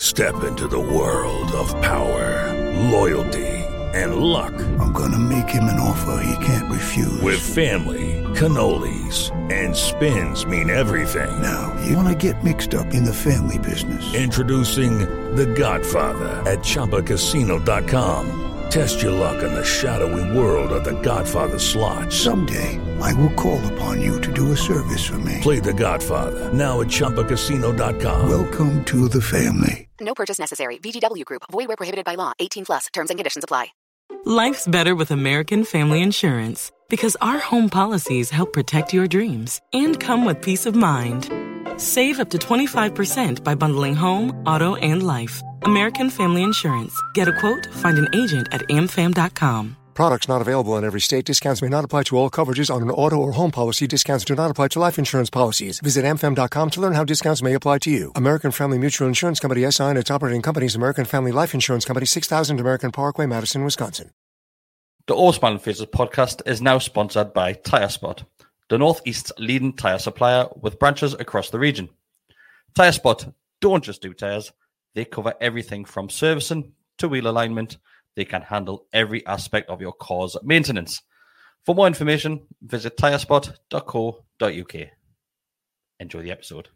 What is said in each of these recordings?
Step into the world of power, loyalty, and luck. I'm gonna make him an offer he can't refuse. With family, cannolis, and spins mean everything. Now, you wanna get mixed up in the family business. Introducing The Godfather at ChumbaCasino.com. Test your luck in the shadowy world of The Godfather slot. Someday, I will call upon you to do a service for me. Play The Godfather now at ChumbaCasino.com. Welcome to the family. No purchase necessary. VGW Group. Void where prohibited by law. 18+. Terms and conditions apply. Life's better with American Family Insurance because our home policies help protect your dreams and come with peace of mind. Save up to 25% by bundling home, auto, and life. American Family Insurance. Get a quote, find an agent at amfam.com. Products not available in every state. Discounts may not apply to all coverages on an auto or home policy. Discounts do not apply to life insurance policies. Visit amfam.com to learn how discounts may apply to you. American Family Mutual Insurance Company, SI, and its operating companies, American Family Life Insurance Company, 6000 American Parkway, Madison, Wisconsin. The Orsman Faces podcast is now sponsored by TireSpot, the Northeast's leading tyre supplier with branches across the region. TireSpot don't just do tyres, they cover everything from servicing to wheel alignment. They can handle every aspect of your car's maintenance. For more information, visit tirespot.co.uk. Enjoy the episode.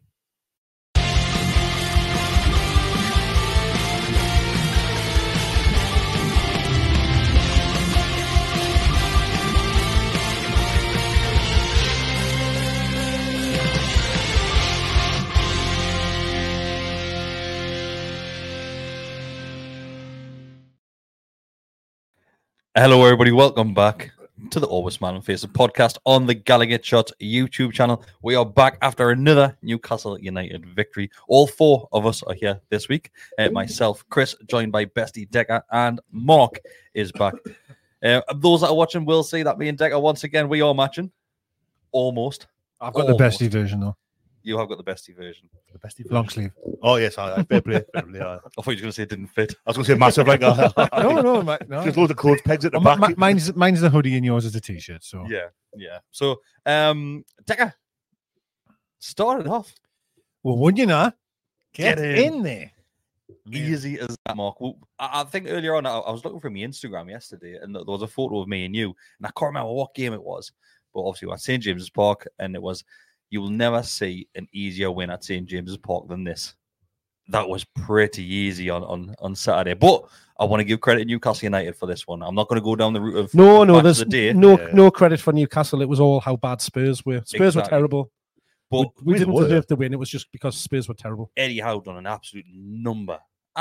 Hello, everybody. Welcome back to the Always Man and Faces podcast on the Gallagher Shots YouTube channel. We are back after another Newcastle United victory. All four of us are here this week. Myself, Chris, joined by Bestie Decker, and Mark is back. Those that are watching will see that me and Decker, once again, we are matching. Almost. I've got the Bestie version, though. You have got the Bestie version. The Bestie version. Long sleeve. Oh, yes. Fair play. I thought you were going to say it didn't fit. I was going to say massive. Like, No. Just loads of clothes pegs at the back. Mine's the hoodie and yours is the t-shirt. So Yeah. So, Decker, started off. Well, wouldn't you know? Get in there. Easy as that, Mark. Well, I think earlier on, I was looking through my Instagram yesterday, and there was a photo of me and you, and I can't remember what game it was, but obviously we were at St. James's Park, and it was, you will never see an easier win at St. James's Park than this. That was pretty easy on Saturday, but I want to give credit to Newcastle United for this one. I'm not going to go down the route of there's the day. no credit for Newcastle. It was all how bad Spurs were. Spurs were terrible. But we didn't deserve to win. It was just because Spurs were terrible. Eddie Howe done an absolute number.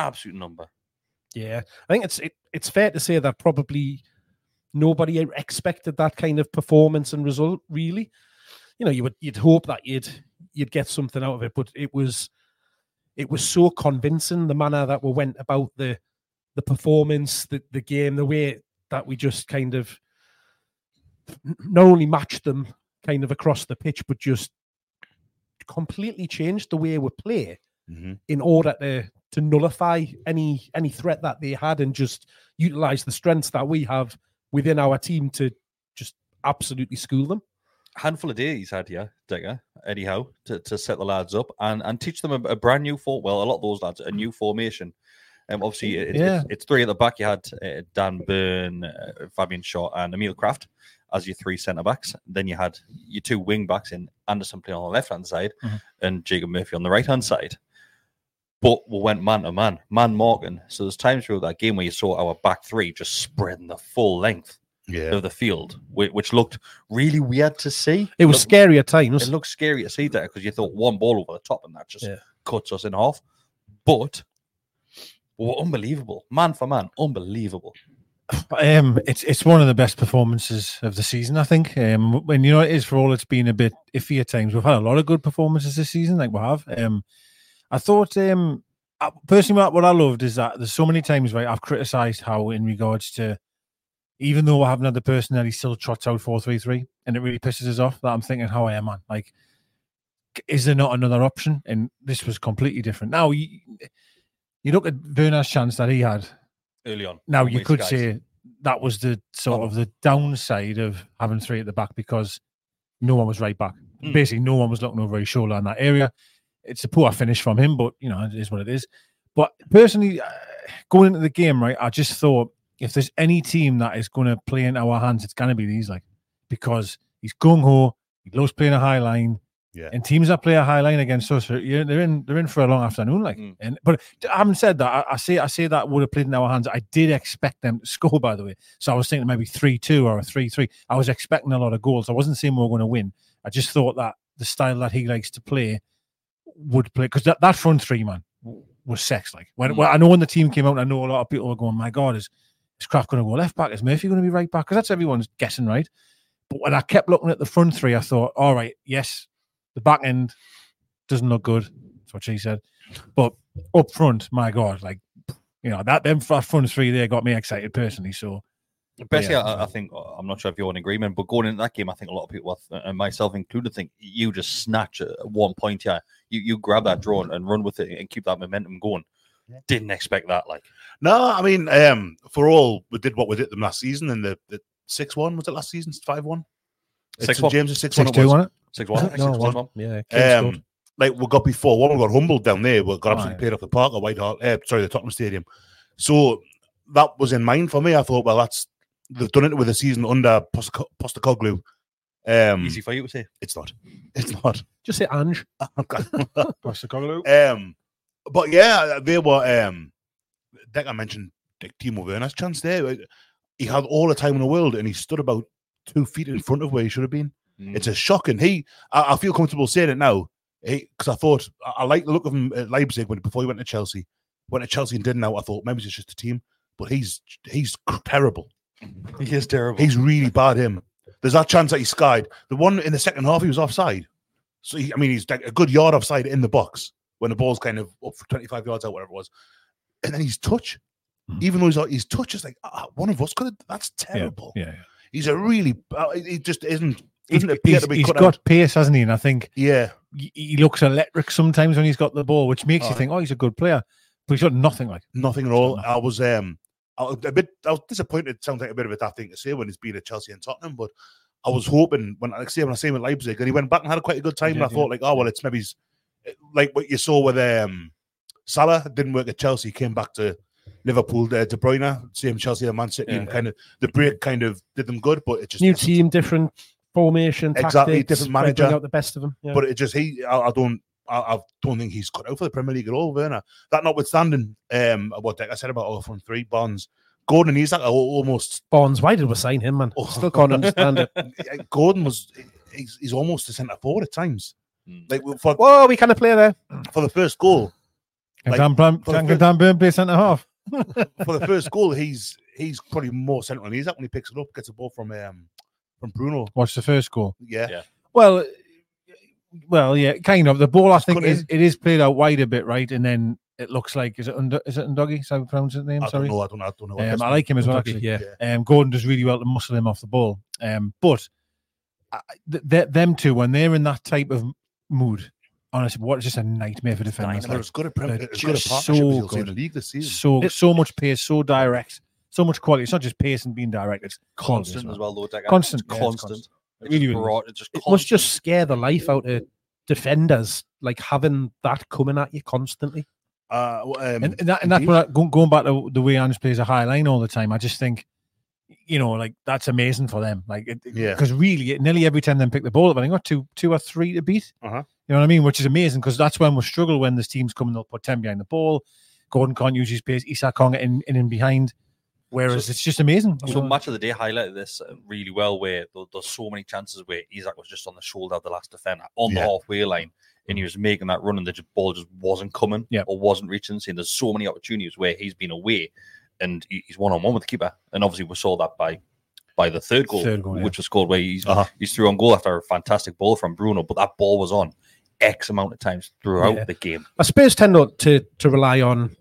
Yeah, I think it's fair to say that probably nobody expected that kind of performance and result. Really, you'd hope that you'd get something out of it, but it was so convincing, the manner that we went about the performance, the game, the way that we just kind of not only matched them kind of across the pitch, but just completely changed the way we play in order to nullify any threat that they had and just utilize the strengths that we have within our team to just absolutely school them. Handful of days he's had here, Decker, Eddie Howe, to set the lads up and teach them a brand new a lot of those lads, a new formation. Obviously, it's three at the back. You had Dan Burn, Fabian Shaw, and Emil Kraft as your three centre-backs. Then you had your two wing-backs in Anderson playing on the left-hand side and Jacob Murphy on the right-hand side. But we went man-to-man, man-marking. So there's times through that game where you saw our back three just spreading the full length of the field, which looked really weird to see. It was scary at times. It looked scary to see that because you thought one ball over the top and that just cuts us in half. But we were unbelievable. Man for man, unbelievable. It's one of the best performances of the season, I think. When it is, for all it's been a bit iffy at times. We've had a lot of good performances this season, like we have. I thought, personally, what I loved is that there's so many times where I've criticised how, in regards to, even though I haven't had the personnel, he still trots out 4-3-3, and it really pisses us off that I'm thinking, how I am, man. Like, is there not another option? And this was completely different. Now, you look at Werner's chance that he had early on. Now, you could say that was the sort of the downside of having three at the back because no one was right back. Basically, no one was looking over his shoulder in that area. It's a poor finish from him, but, it is what it is. But personally, going into the game, right, I just thought if there's any team that is going to play in our hands, it's going to be these, like, because he's gung ho, he loves playing a high line. Yeah. And teams that play a high line against us, they're in for a long afternoon, like. But I haven't said that. I say that would have played in our hands. I did expect them to score, by the way. So I was thinking maybe 3-2 or a 3-3. I was expecting a lot of goals. I wasn't saying we were going to win. I just thought that the style that he likes to play would play, because that front three, man, was sex. Like, when I know when the team came out, I know a lot of people were going, "My God, is Kraft going to go left back? Is Murphy going to be right back?" Because that's everyone's guessing, right? But when I kept looking at the front three, I thought, all right, yes, the back end doesn't look good. That's what she said. But up front, my God, like, that front three there got me excited personally. So, basically, I think, I'm not sure if you're in agreement, but going into that game, I think a lot of people, and myself included, think you just snatch at one point here. You grab that draw and run with it and keep that momentum going. Didn't expect that. Like, no, I mean, for all we did what we did them last season in the 6-1, was it last season? 5-1? 6-1. James is 6-2, wasn't it? 6-1. No, 6-1. Yeah. Like we got before, one we got humbled down there. We got absolutely played off the park at Whitehall. The Tottenham Stadium. So that was in mind for me. I thought, well, they've done it with a season under Postecoglou. Easy for you to say. It's not. It's not. Just say Ange. Postecoglou. But yeah, they were. Decker mentioned Timo Werner's chance there. He had all the time in the world, and he stood about 2 feet in front of where he should have been. It's a shocking. I feel comfortable saying it now, because I thought I like the look of him at Leipzig before he went to Chelsea. Went to Chelsea and didn't. Now I thought maybe it's just a team, but he's terrible. He is terrible. He's really bad. There's that chance that he skied. The one in the second half, he was offside. So he's like a good yard offside in the box when the ball's kind of up for 25 yards out, whatever it was. And then his touch, even though his touch is like one of us could have. That's terrible. Yeah. He's a really. He just isn't. He's got pace, hasn't he? And I think he looks electric sometimes when he's got the ball, which makes you think, oh, he's a good player. But he's got nothing like nothing at all. I was disappointed. It sounds like a bit of a daft thing to say when he's been at Chelsea and Tottenham, but I was hoping when I see him at Leipzig, and he went back and had quite a good time. And I thought, like, oh well, it's maybe like what you saw with Salah. Didn't work at Chelsea, came back to Liverpool. De Bruyne, same Chelsea and Man City, and kind of the break kind of did them good. But it just new team, different formation, exactly, tactics, different manager, out the best of them. Yeah. But it just I don't think he's cut out for the Premier League at all, Werner. That notwithstanding, what I said about our front three, Bonds, Gordon, he's like almost Bonds. Why did we sign him, man? Still can't understand it. Gordon he's almost a centre forward at times. Like we kind of play there for the first goal. Dan Burn play centre half. For the first goal, he's probably more central than he's at when he picks it up, gets a ball from Bruno. Watch the first goal. Yeah. Well, yeah, kind of. The ball, I think, it is played out wide a bit, right? And then it looks like, is it Undogi? Is that how you pronounce his name? I don't know. I like him as well, actually. Yeah. Gordon does really well to muscle him off the ball. But them two, when they're in that type of mood, honestly, what is just a nightmare for defenders. It's good at partnership so good. In the league this season. So much pace, so direct, so much quality. It's not just pace and being direct; it's constant as well. Constant. It must just scare the life out of defenders, like having that coming at you constantly. And that's what going back to the way Ange plays a high line all the time. I just think, like that's amazing for them. Like, because really, nearly every time they pick the ball up, I think got two or three to beat. You know what I mean? Which is amazing, because that's when we struggle when there's teams coming. They'll put 10 behind the ball. Gordon can't use his pace. Isak can't get in behind. Whereas it's just amazing. So Match of the Day highlighted this really well, where there's so many chances where Isak was just on the shoulder of the last defender on the halfway line, and he was making that run, and the ball just wasn't coming or wasn't reaching. And there's so many opportunities where he's been away, and he's one-on-one with the keeper. And obviously we saw that by the third goal, which was scored where he's through on goal after a fantastic ball from Bruno, but that ball was on X amount of times throughout the game. Spurs tend not to rely on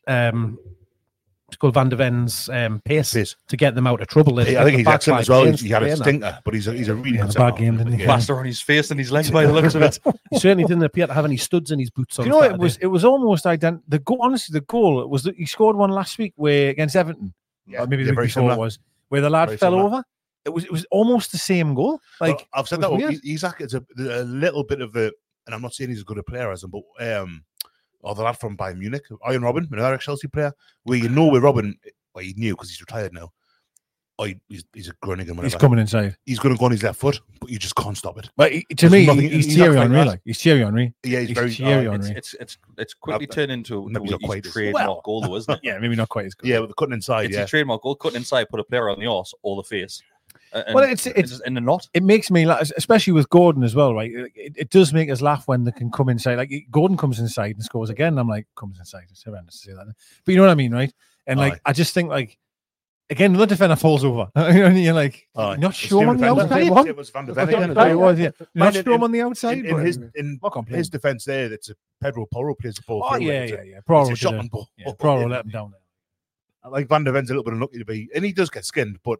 Van de Ven's pace to get them out of trouble. I think he's excellent as well. He had a stinker, but he's a really good bad game, didn't he? Plaster on his face and his legs by the looks of it. He certainly didn't appear to have any studs in his boots. You know, it was almost identical. The goal, honestly, the goal was that he scored one last week where against Everton. Or maybe the week before it was, where the lad fell over. It was almost the same goal. Like, I've said that Isak is a little bit of a, and I'm not saying he's as good a player as him, but or the lad from Bayern Munich, Ian Robin, another Chelsea player, where you know with Robin, well, you knew because he's retired now. Oh, he's a Groningen. He's coming inside. He's going to go on his left foot, but you just can't stop it. But to me, he's Thierry Henry. Like he's Thierry Henry. Yeah, he's very Thierry Henry. It's quickly turned into his trademark goal, though, isn't it? Yeah, maybe not quite as good. Yeah, with the cutting inside. It's a trademark goal, cutting inside, put a player on the arse or the face. Well, it's in the knot. It makes me laugh, especially with Gordon as well, right? It does make us laugh when they can come inside. Like Gordon comes inside and scores again. And I'm like, comes inside. It's horrendous to say that, but you know what I mean, right? And like, I just think like. Again, the defender falls over. And you're like, not sure on the outside. It was Van de Ven again. It was, yeah. Not sure on the outside. In his defence there, it's a Pedro Porro plays the ball. Oh, yeah. Porro, it's a shot on ball. Yeah, Porro let him down there. Like Van de Ven's a little bit unlucky to be, and he does get skinned, but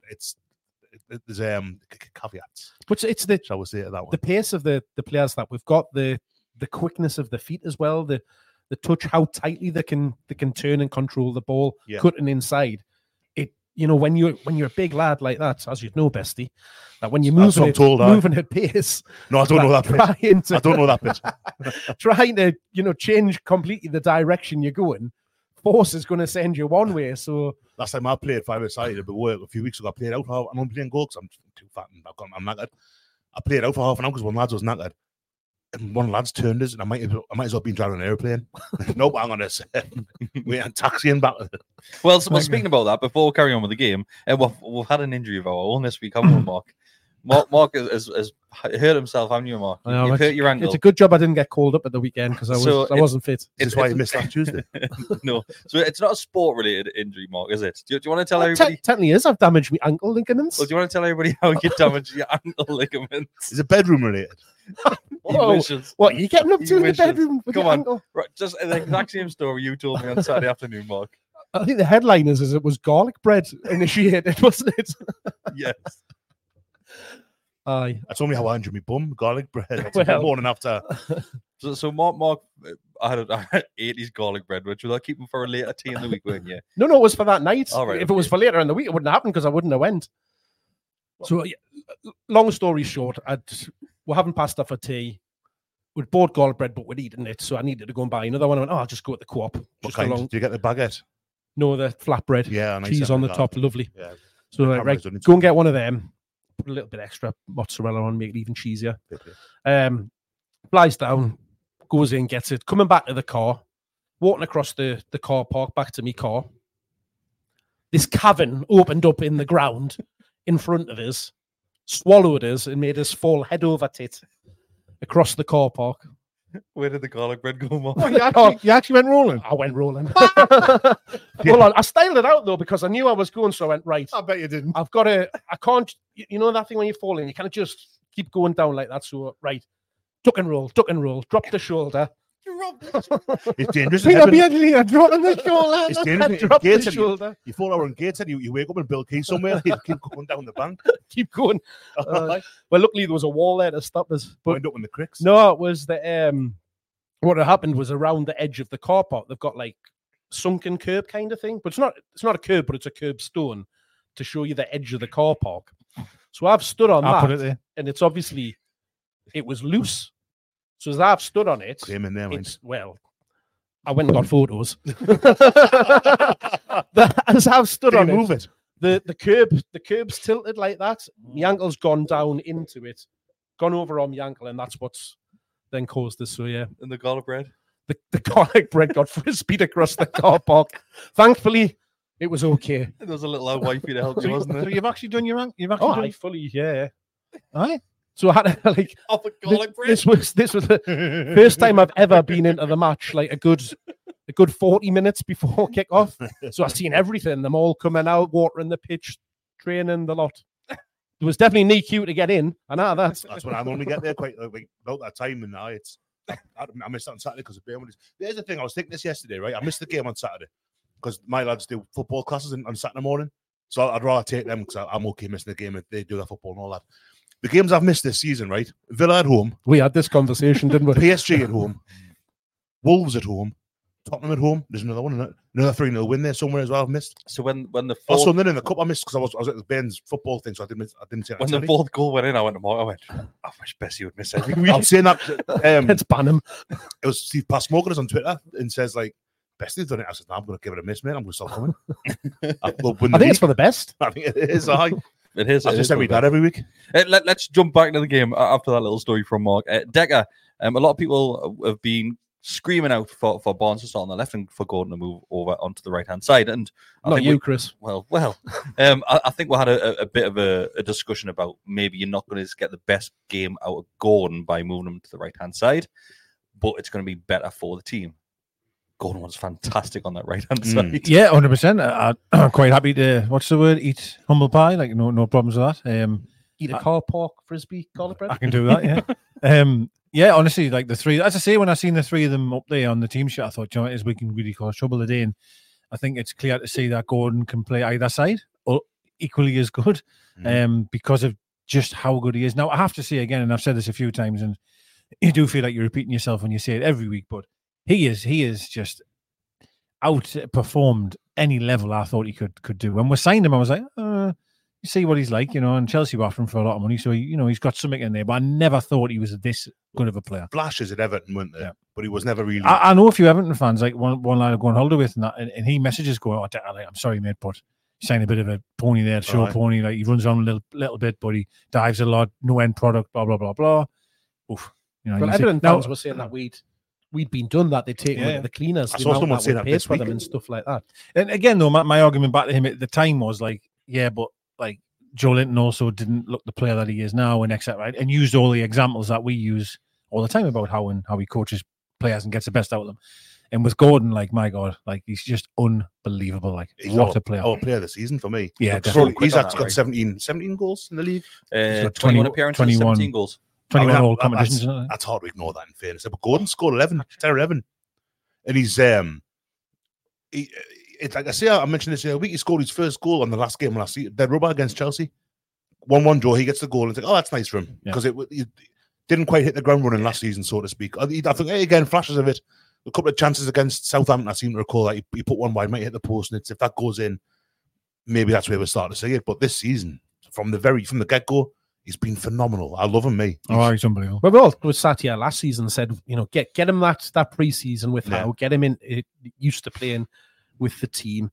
there's caveats. But it's the, shall we say it that way? The pace of the players that we've got, the quickness of the feet as well, the touch, how tightly they can turn and control the ball, cutting inside. You know, when you're a big lad like that, as you'd know, Bestie, that when you're moving at pace. No, I don't know that bit. I don't know that bit. Trying to, change completely the direction you're going, force is going to send you one way. So last time I played 5-a-side at work a few weeks ago, I played out for, and I'm playing goal because I'm too fat and I'm knackered. I played out for half an hour because one lad was knackered. And one of the lads turned us, and I might as well be driving an airplane. Nope, hang on a second. We're taxiing back. Well, speaking about that, before we carry on with the game, we've had an injury of our own this week, haven't we, Mark? Mark has hurt himself, haven't you, Mark? You've hurt your ankle. It's a good job I didn't get called up at the weekend because I wasn't fit. This is why you missed last Tuesday. No, so it's not a sport-related injury, Mark, is it? Do you want to tell everybody? Technically is. I've damaged my ankle ligaments. Well, do you want to tell everybody how you damaged your ankle ligaments? Is it bedroom-related? What are you getting up to in the bedroom with your ankle? Right, just the exact same story you told me on Saturday afternoon, Mark. I think the headline is it was garlic bread initiated, wasn't it? Yes. Aye. That's only how I injured my bum. Garlic bread. That's the morning after. So Mark, I had 80s garlic bread, which will I keep them for a later tea in the week, weren't you? No, it was for that night. All right, if it was for later in the week, it wouldn't happen because I wouldn't have went. So, long story short, we haven't passed off for tea. We'd bought garlic bread, but we'd eaten it, so I needed to go and buy another one. I went, I'll just go at the Co-op. What kind? Do you get the baguette? No, the flatbread. Yeah, nice cheese on the top, lovely. Yeah. So right, go and get one of them. Put a little bit extra mozzarella on, make it even cheesier. Flies down, goes in, gets it. Coming back to the car, walking across the car park back to me car. This cavern opened up in the ground in front of us, swallowed us, and made us fall head over tit across the car park. Where did the garlic bread go, Mark? You actually went rolling? I went rolling. Hold on. I styled it out, though, because I knew I was going, so I went, right. I bet you didn't. I can't, you know that thing when you're falling, you kind of just keep going down like that. So, right, duck and roll, drop the shoulder. It's dangerous. Dropping the shoulder. It's dangerous. Drop the shoulder. You fall over in Gateshead, you wake up in Bill Key somewhere, you keep going down the bank. Keep going. Well, luckily there was a wall there to stop us. But wind up in the cricks. No, it was the what had happened was around the edge of the car park, they've got like sunken curb kind of thing. But it's not a curb, but it's a curb stone to show you the edge of the car park. So I've stood on that, put it there. And it's obviously it was loose. So as I've stood on it, came in there, well, I went and got photos. As I've stood on it, the curb's tilted like that. My ankle's gone down into it, gone over on my ankle, and that's what's then caused this. So yeah, and the garlic bread, the garlic bread got frisbeed across the car park. Thankfully, it was okay. There was a little old wifey to help you, wasn't there? So you've actually done your ankle. I fully, yeah. All right. So I had to, off a garlic bread. This was the first time I've ever been into the match, like a good 40 minutes before kick-off. So I've seen everything, them all coming out, watering the pitch, training, the lot. There was definitely knee cue to get in, and that's when I normally get there quite like about that time, and I missed that on Saturday because of Birmingham. There's the thing, I was thinking this yesterday, right? I missed the game on Saturday because my lads do football classes on Saturday morning, so I'd rather take them because I'm okay missing the game if they do their football and all that. The games I've missed this season, right? Villa at home. We had this conversation, didn't we? PSG at home. Wolves at home. Tottenham at home. There's another one, isn't it? Another 3-0 win there somewhere as well. I've missed. So when the Also, fourth, then in the cup I missed because I was at the Bairns football thing, so I didn't see it. when the fourth goal went in, I went to Mark. I went, I wish Bessie would miss every week. I'm saying that. Let's ban him. It was Steve Passmorgan on Twitter and says like, Bestie's done it. I said, no, I'm going to give it a miss, mate. I'm going to start coming. I think it's for the best. I think it is. It is. I just every dad every week. Let's jump back into the game after that little story from Mark. Decker, a lot of people have been screaming out for Barnes to start on the left and for Gordon to move over onto the right hand side. And not you, Chris. Well. I think we had a bit of a discussion about maybe you're not going to get the best game out of Gordon by moving him to the right hand side, but it's going to be better for the team. Gordon was fantastic on that right hand side. Yeah, 100%. I'm quite happy to eat humble pie. Like no problems with that. Eat a car park frisbee garlic bread. I can do that. Yeah. Yeah, honestly, like the three, as I say, when I seen the three of them up there on the team sheet, I thought, we can really cause trouble today. And I think it's clear to see that Gordon can play either side or equally as good because of just how good he is. Now, I have to say again, and I've said this a few times, and you do feel like you're repeating yourself when you say it every week, but he is just outperformed any level I thought he could do. When we signed him, I was like, you see what he's like, and Chelsea were offering for a lot of money, so he's got something in there. But I never thought he was this good of a player. Flashes at Everton, weren't there? Yeah. But he was never really. I know a few Everton fans, like one lad I go on holiday with, and he messages going, I'm sorry, mate, but he's saying a bit of a pony there, show pony. Like he runs on a little bit, but he dives a lot, no end product, blah blah blah blah. Oof. Well, Everton fans were saying that we'd been done that. They'd taken the cleaners. I saw someone say that for them and stuff like that. And again, though, my argument back to him at the time was like, yeah, but like Joe Linton also didn't look the player that he is now, and etc. Right? And used all the examples that we use all the time about how he coaches players and gets the best out of them. And with Gordon, like, my God, like he's just unbelievable. Like, what a player! Our player of the season for me. Yeah, he's got 17 goals in the league. 21 appearances, 17 goals. 21 all competitions. That's hard to ignore that, in fairness. But Gordon scored 11, 10-11. And he's it's like I say, I mentioned this the other week. He scored his first goal on the last game last season, dead rubber against Chelsea. 1-1 draw. He gets the goal and it's like, oh, that's nice for him because it didn't quite hit the ground running last season, so to speak. I think again, flashes of it. A couple of chances against Southampton, I seem to recall that he put one wide, might hit the post, and if that goes in, maybe that's where we're starting to see it. But this season, from the get go, he's been phenomenal. I love him, mate. He's unbelievable. Well, we all was sat here last season and said, get him that pre-season with Howe, get him in used to playing with the team.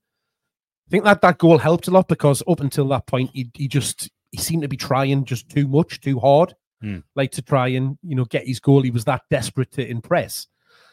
I think that goal helped a lot because up until that point, he seemed to be trying just too much, too hard, like to try and get his goal. He was that desperate to impress.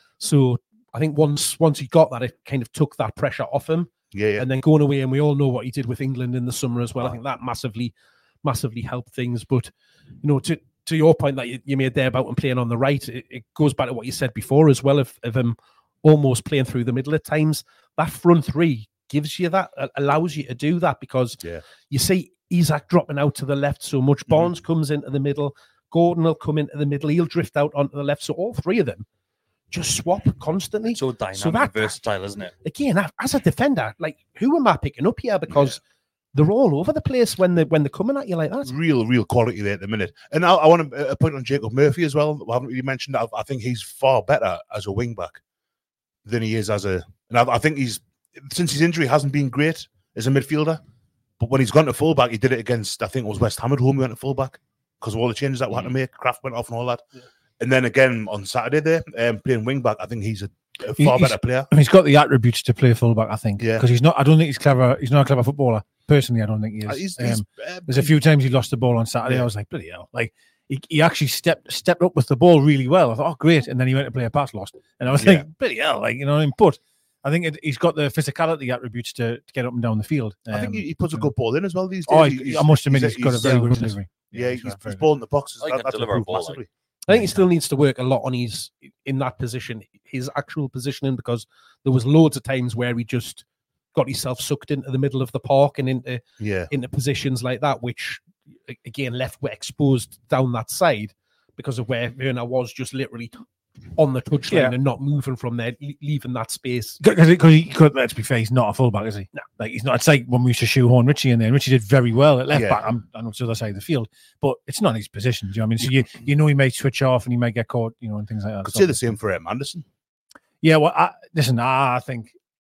So I think once he got that, it kind of took that pressure off him. Yeah. And then going away, and we all know what he did with England in the summer as well. I think that massively helped things. But to your point that you made there about him playing on the right, it goes back to what you said before as well of him almost playing through the middle at times. That front three gives you that, allows you to do that because you see Isak dropping out to the left so much. Barnes comes into the middle. Gordon will come into the middle. He'll drift out onto the left. So all three of them just swap constantly. So dynamic and versatile, isn't it? Again, as a defender, like, who am I picking up here? Because they're all over the place when they're coming at you like that. Real quality there at the minute. And I want to point on Jacob Murphy as well. I haven't really mentioned that. I think he's far better as a wing back than he is as a. And I think since his injury hasn't been great as a midfielder. But when he's gone to fullback, he did it against, I think it was West Ham at home. He went to fullback because of all the changes that we had to make. Kraft went off and all that. Yeah. And then again on Saturday there, playing wing back, I think he's a far better player. He's got the attributes to play fullback, I think. Yeah. Because I don't think he's clever. He's not a clever footballer. Personally, I don't think he is. There's a few times he lost the ball on Saturday. Yeah. I was like, bloody hell. Like, he actually stepped up with the ball really well. I thought, oh, great. And then he went to play a pass lost. And I was like, bloody hell. Like, you know what I mean? But I think he's got the physicality attributes to get up and down the field. I think he puts a good ball in as well these days. I must admit, he's got a very good delivery. Yeah, he's ball in the boxes. That's improved massively. I think he still needs to work a lot on in that position, his actual positioning, because there was loads of times where he just got himself sucked into the middle of the park and into positions like that, which again left exposed down that side because of where Werner was just literally on the touchline and not moving from there, leaving that space. Because he could, let's be fair, he's not a fullback, is he? No. Like, he's not. It's like when we used to shoehorn Richie in there, and Richie did very well at left back. I'm on the other side of the field, but it's not his position. Do you know what I mean? So you know he may switch off and he may get caught, and things like that. Could say the same for Anderson. Yeah, well, I think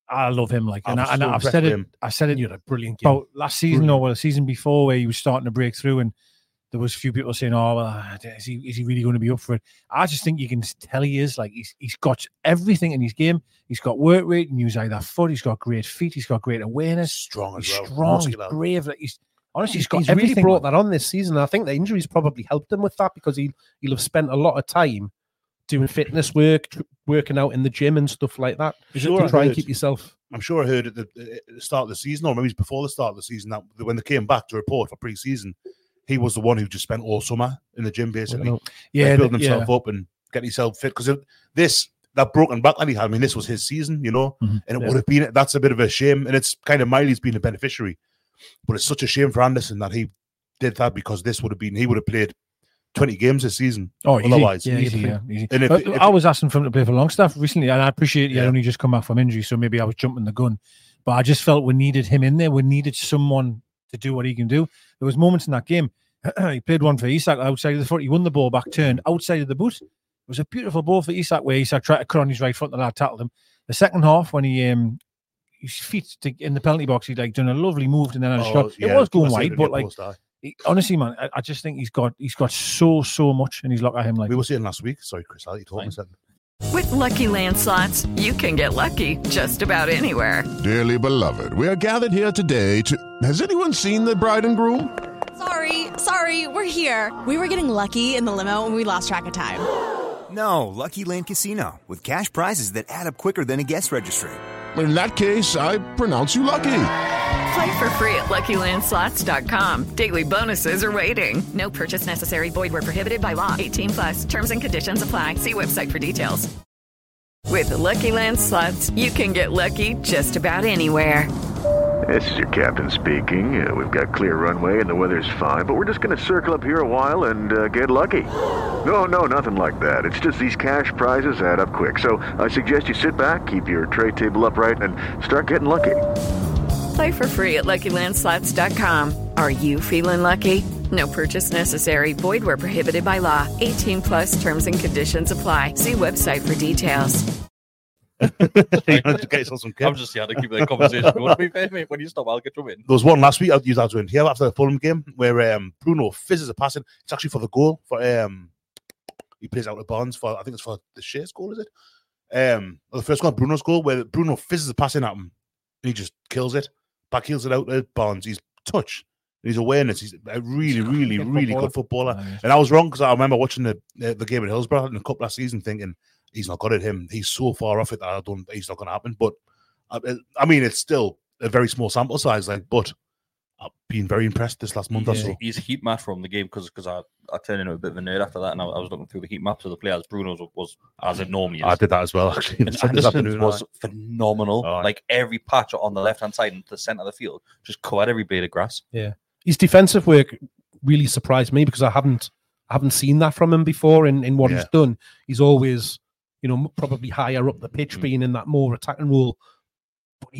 I love him. Like, and I'm so I've said impressed with it. him. I said it You had a brilliant game. about last season or the season before, where he was starting to break through, and there was a few people saying, "Oh, well, is he really going to be up for it?" I just think you can tell he is. Like, he's got everything in his game. He's got work rate and use that foot. He's got great feet. He's got great awareness. Strong as He's well. strong. He's Muscular. brave. Like, he's got he's everything. really brought that on this season. I think the injuries probably helped him with that, because he'll have spent a lot of time doing fitness work, working out in the gym and stuff like that. Sure, to I try and heard. keep yourself. I'm sure I heard at the start of the season, or maybe it's before the start of the season, that when they came back to report for pre-season, he was the one who just spent all summer in the gym, basically. Yeah, building himself up and getting himself fit. Because that broken back that he had, I mean, this was his season, you know, and it would have been, that's a bit of a shame. And it's kind of Miley's been a beneficiary, but it's such a shame for Anderson that he did that, because he would have played 20 games this season. Oh, otherwise. easy. And if I was asking for him to play for Longstaff recently, and I appreciate he had only just come back from injury, so maybe I was jumping the gun. But I just felt we needed him in there. We needed someone to do what he can do. There was moments in that game. He played one for Isak outside of the foot. He won the ball back, turned outside of the boot. It was a beautiful ball for Isak, where Isak tried to cut on his right foot and the lad tackled him. The second half, when his feet in the penalty box, he'd like done a lovely move and then had a shot. It was going wide, but like, honestly, man, I just think he's got so much in his locker. Him, like we were saying last week. Sorry, Chris, you told me something. With Lucky Land Slots, you can get lucky just about anywhere. Dearly beloved, we are gathered here today to... Has anyone seen the bride and groom? Sorry, we're here. We were getting lucky in the limo and we lost track of time. No, Lucky Land Casino, with cash prizes that add up quicker than a guest registry. In that case, I pronounce you lucky. Play for free at LuckyLandSlots.com. Daily bonuses are waiting. No purchase necessary. Void where prohibited by law. 18+. Terms and conditions apply. See website for details. With Lucky Land Slots, you can get lucky just about anywhere. This is your captain speaking. We've got clear runway and the weather's fine, but we're just going to circle up here a while and get lucky. No, nothing like that. It's just these cash prizes add up quick. So I suggest you sit back, keep your tray table upright, and start getting lucky. Play for free at LuckyLandSlots.com. Are you feeling lucky? No purchase necessary. Void where prohibited by law. 18+ terms and conditions apply. See website for details. I'm just here to keep the conversation going. When you stop, I'll get you in. There was one last week, I'll use that to win here after the Fulham game, where Bruno fizzes a pass in. It's actually for the goal. He plays out of bounds for, I think it's for the Shea's goal, is it? The first one, Bruno's goal, where Bruno fizzes a pass in at him, and he just kills it. Back heels it out of bounds. His touch, his awareness. He's a really good footballer. And I was wrong, because I remember watching the game at Hillsborough in the cup last season, thinking he's not good at him. He's so far off it that he's not going to happen. But I mean, it's still a very small sample size. But I've been very impressed this last month or so. His heat map from the game, because I turned into a bit of a nerd after that, and I was looking through the heat maps of the players. Bruno's was as it normally is. I did that as well, actually. And Anderson's was phenomenal. Like every patch on the left hand side and the centre of the field just covered every blade of grass. Yeah, his defensive work really surprised me, because I haven't seen that from him before in what he's done. He's always, probably higher up the pitch, being in that more attacking role. But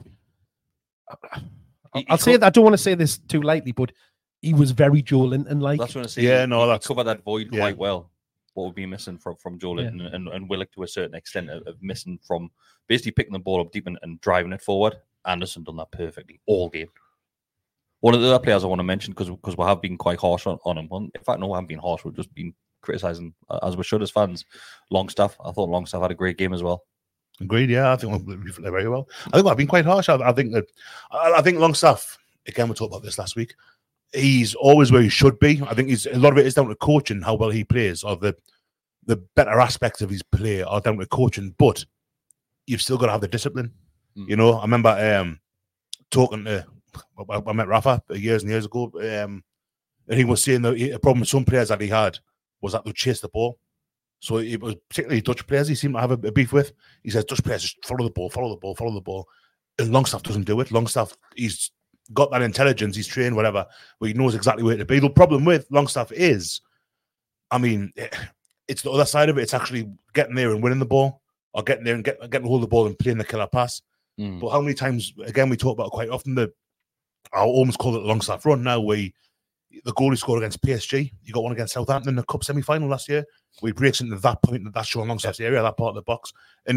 I'll say that, I don't want to say this too lightly, but he was very Joe Linton like. That's what I say. He covered that void quite well. What would be missing from Joe Linton and Willock to a certain extent of missing from basically picking the ball up deep and driving it forward. Anderson done that perfectly all game. One of the other players I want to mention, because we have been quite harsh on him. In fact, no, we haven't been harsh. We've just been criticising, as we should as fans, Longstaff. I thought Longstaff had a great game as well. Agreed, yeah. I think we play very well. I think I've been quite harsh. I think Longstaff, again, we talked about this last week, he's always where he should be. I think a lot of it is down to coaching, how well he plays, or the better aspects of his play are down to coaching, but you've still got to have the discipline. I remember talking to, I met Rafa years and years ago, and he was saying that a problem with some players that he had was that they chase the ball. So it was particularly Dutch players he seemed to have a beef with. He says Dutch players just follow the ball. And Longstaff doesn't do it. Longstaff, he's got that intelligence, he's trained, whatever, where he knows exactly where to be. The problem with Longstaff is, I mean, it's the other side of it. It's actually getting there and winning the ball, or getting there and getting hold of the ball and playing the killer pass. But how many times, again, we talk about quite often, I almost call it the Longstaff run now, where the goal he scored against PSG, you got one against Southampton in the cup semi-final last year, where he breaks into that point, that's showing Longstaff's area, that part of the box, and he's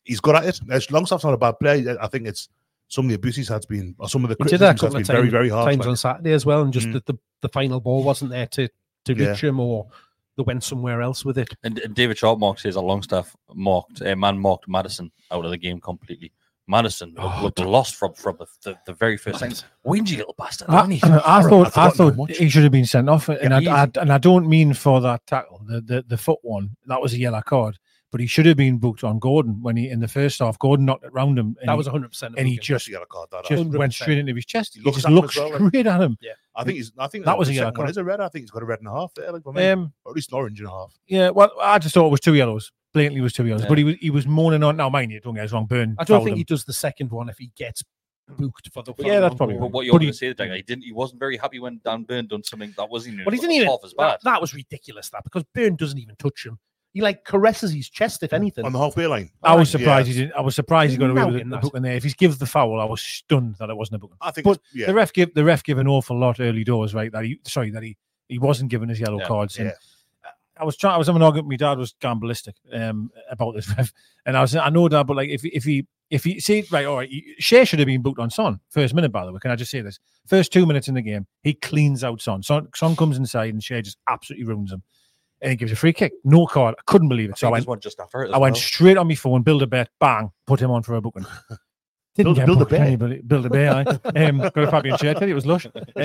he's good at it. Longstaff's not a bad player. I think it's some of the abuse he's had been, or some of the He did that a criticism couple has of been very, very hard. times on Saturday as well, and just the final ball wasn't there to reach him, or they went somewhere else with it. And David Sharp says that Longstaff marked Madison out of the game completely. Madison looked lost from the very first thing. Whingy little bastard. I thought he should have been sent off, and I don't mean for that tackle, the foot one. That was a yellow card, but he should have been booked on Gordon when he in the first half. Gordon knocked it round him. That was 100%, and he just went straight into his chest. He looks just looked straight at him. Yeah, I think that was a yellow card. Is a red? I think he's got a red and a half there, or at least an orange and a half. Yeah, well, I just thought it was 2 yellows. Blatantly was 2 yellows, but he was moaning on. Now, mind you, don't get us wrong. Burn. I don't think he does the second one if he gets booked for the. Yeah, that's probably. But what you're going to say, he wasn't very happy when Dan Burn done something that wasn't even. Well, he didn't even. Half as bad. That was ridiculous. Because Burn doesn't even touch him. He caresses his chest, if anything, on the halfway line. I was surprised he didn't. I was surprised he got away with the booking there. If he gives the foul, I was stunned that it wasn't a booking. I think, but the ref gave an awful lot early doors, right? That he wasn't given his yellow cards. And I was having an argument. My dad was going ballistic about this ref, and I know that, but if he see right, all right, Shea should have been booked on Son first minute. By the way, can I just say this? First 2 minutes in the game, he cleans out Son. Son comes inside, and Shea just absolutely ruins him. And he gives a free kick. No card. I couldn't believe it. So I went straight on my phone, build a bet, bang, put him on for a booking. Didn't build a bet. Build a bet. Got a Fabian Shea. Tell you it was lush. But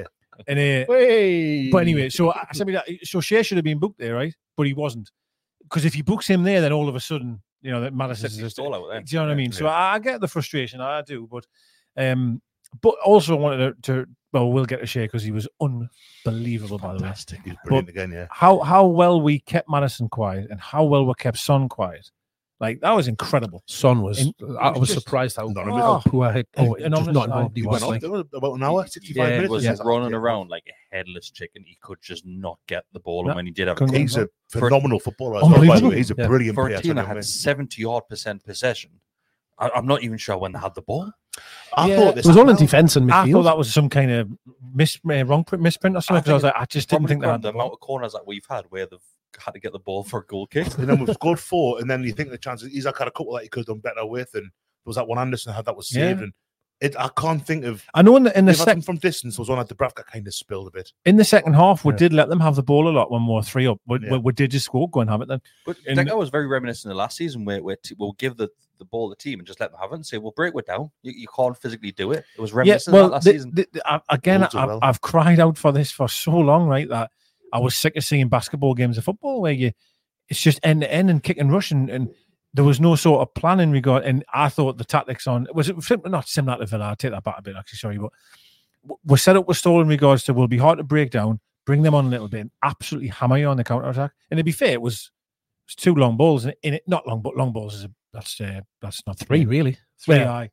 anyway, so I said that. So Shea should have been booked there, right? But he wasn't, because if he books him there, then all of a sudden, that Madison's just all out there. Do you know what I mean? So I get the frustration. I do, but also I wanted to. Well, we'll get to Shea because he was unbelievable, by the way. He was brilliant again, yeah. How well we kept Madison quiet and how well we kept Son quiet. That was incredible. Son was. I was surprised how poor he was. About an hour, 65 minutes. He was running around like a headless chicken. He could just not get the ball. And when he did have he's a phenomenal footballer. By the way. He's a brilliant player. For a team that had 70-odd% possession, I'm not even sure when they had the ball. I thought it was all in defence and midfield. I thought that was some kind of wrong misprint or something. Because I was like, I just didn't think that. The amount of corners that we've had where they've had to get the ball for a goal kick, and then we've scored 4, and then you think the chances he's had a couple that he could have done better with, and there was that one Anderson had that was saved, and I can't think of. I know in the second from distance was one that Dubravka kind of spilled a bit. In the second half, we did let them have the ball a lot when we were 3 up. We did just go and have it then. But I think I was very reminiscent of last season where we'll give the ball to the team and just let them have it and say, "We'll break it down." You can't physically do it. It was reminiscent of last season. I've cried out for this for so long, right? That I was sick of seeing basketball games of football where it's just end to end and kick and rush and there was no sort of plan in regard. And I thought the tactics was not similar to Villa. I'll take that back a bit, actually. Sorry, but we're set up with Stoll in regards to will be hard to break down, bring them on a little bit, and absolutely hammer you on the counter attack. And to be fair, it was 2 long balls in it. Not long, but long balls is that's not 3 really. 3 Yeah.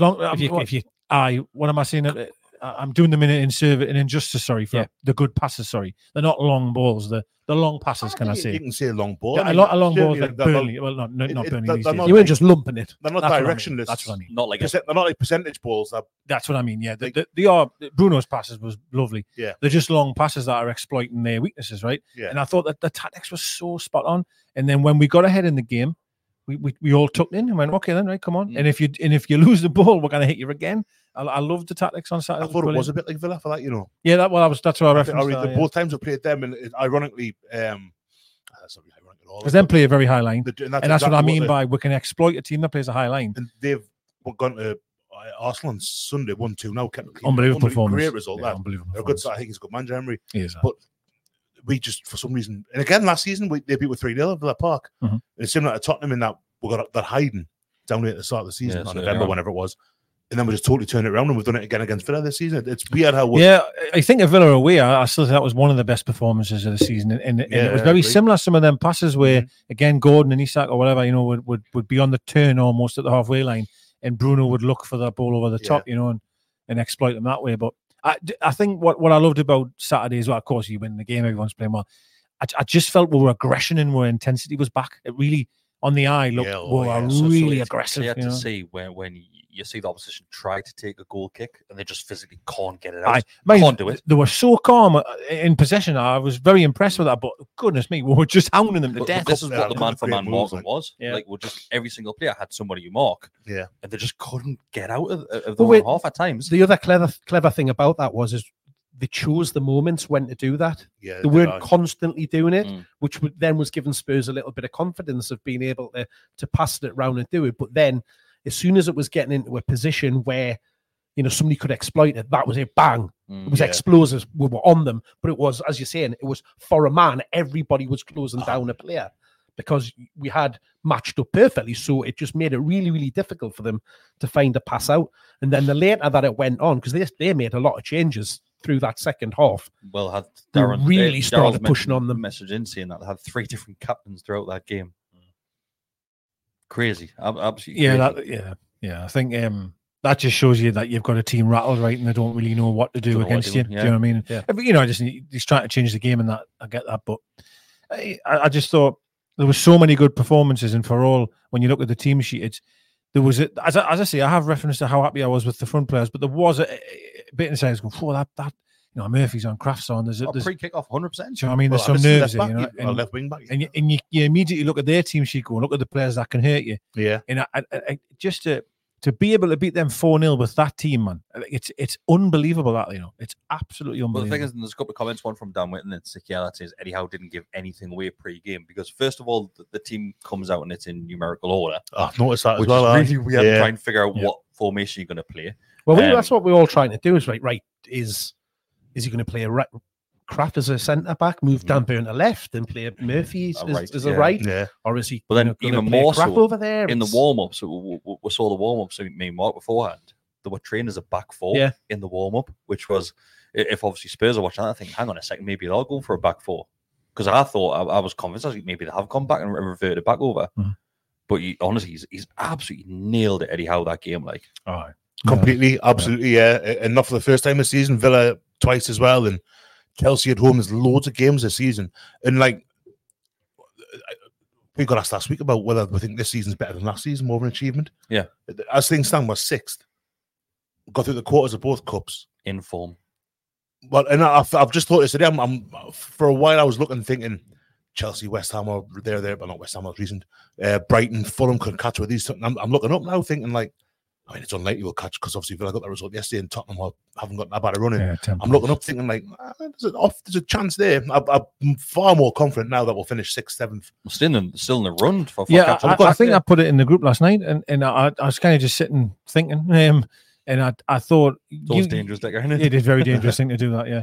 What am I saying? I'm doing them in injustice. Sorry for the good passes. Sorry, they're not long balls. The long passes. Can I say? You can say a long ball. A long ball like Burnley. Well, not Burnley. You weren't just lumping it. They're not directionless. That's what I mean. They're not like percentage balls. That's what I mean. Yeah, they are. Bruno's passes was lovely. Yeah, they're just long passes that are exploiting their weaknesses, right? Yeah. And I thought that the tactics was so spot on. And then when we got ahead in the game, we all tucked in and went, okay, then right, come on. And if you lose the ball, we're gonna hit you again. I loved the tactics on Saturday. I thought it was a bit like Villa for that, Yeah, that's what I referenced. Both times we played them, and ironically, because them play a very high line, and that's what I mean by we can exploit a team that plays a high line. And they've gone to Arsenal on Sunday, 1-2 now. Unbelievable performance. Great result. Unbelievable. They're good. I think he's a good manager, Emery. He is. But we just, for some reason, and again last season they beat with 3-0 at Villa Park. Mm-hmm. It's similar to Tottenham in that we got that hiding down there at the start of the season, November, whenever it was. And then we just totally turned it around, and we've done it again against Villa this season. It's weird how. I think of Villa away, I still think that was one of the best performances of the season, and it was very similar. Some of them passes where, again, Gordon and Isak or whatever, would be on the turn almost at the halfway line, and Bruno would look for that ball over the top, and exploit them that way. But I think what I loved about Saturday as well, of course, you win the game, everyone's playing well. I just felt our aggression and our intensity was back. It really. on the eye look really aggressive. You had you to know? see when you see the opposition try to take a goal kick and they just physically can't get it out. Mind Can't you, do it. They were so calm in possession. I was very impressed with that. But goodness me, we were just hounding them to But death. this is what the man-for-man marking was. Yeah. Like, we're just every single player had somebody you mark. Yeah, and they just couldn't get out of the own half at times. The other clever thing about that is they chose the moments when to do that. Yeah, they weren't constantly doing it, Mm. which then was giving Spurs a little bit of confidence of being able to pass it around and do it. But then, as soon as it was getting into a position where somebody could exploit it, that was it. Bang! It was explosive. We were on them, but it was, as you're saying, it was for a man. Everybody was closing down a player because we had matched up perfectly. So it just made it really, really difficult for them to find a pass out. And then the later that it went on, because they made a lot of changes through that second half. Well, had They Darren really started Darryl's pushing on them. Message in saying that they had 3 different captains throughout that game. Crazy, absolutely. Yeah, yeah. I think that just shows you that you've got a team rattled, right, and they don't really know what to do against you. Do you know what I mean? Yeah. He's trying to change the game, and that I get that, but I just thought there were so many good performances, and for all, when you look at the team sheet, there was as I say, I have reference to how happy I was with the front players, but there was a bit inside. I was going, "Oh, that." Murphy's on, Kraft's on. There's free kick off 100%. Do you know what I mean? There's some nerves there, and left wing back, and you immediately look at their team sheet, go and look at the players that can hurt you. Yeah, and I just to be able to beat them 4-0 with that team, man, it's unbelievable. That it's absolutely unbelievable. Well, the thing is, there's a couple of comments. One from Dan Whitten and Sikia that says Eddie Howe didn't give anything away pre-game because first of all, the team comes out and it's in numerical order. I've noticed that which as well. is really weird to try and figure out what formation you're going to play. Well, that's what we're all trying to do. Is he going to play a Kraft as a centre back, move Dan Burn to left, and play Murphy as a right? Yeah. Or is he? But then even more Kraft so over there in the warm ups. We saw the warm ups. Me and Mark beforehand. They were trained as a back four in the warm up, which was if obviously Spurs are watching that, I think, hang on a second, maybe they'll go for a back four because I thought I was convinced maybe they have come back and reverted back over. But honestly, he's absolutely nailed it, Eddie Howe, that game. Like, completely, absolutely, yeah. And not for the first time this season. Villa twice as well, and Chelsea at home. There's loads of games this season, and we got asked last week about whether we think this season's better than last season, more of an achievement. Yeah, as things stand, we're 6th. Got through the quarters of both cups in form. Well, and I've just thought this today. I'm for a while I was thinking Chelsea, West Ham are there, but not West Ham was recent. Brighton, Fulham could catch with these. I'm looking up now, thinking it's unlikely we'll catch because obviously Villa got that result yesterday and Tottenham haven't got that bad a run in. I'm looking up thinking there's a chance there. I'm far more confident now that we'll finish 6th, 7th. We're still in the run for I think I put it in the group last night and I was kind of just sitting thinking and I thought it's always dangerous, isn't it? It is a very dangerous thing to do that,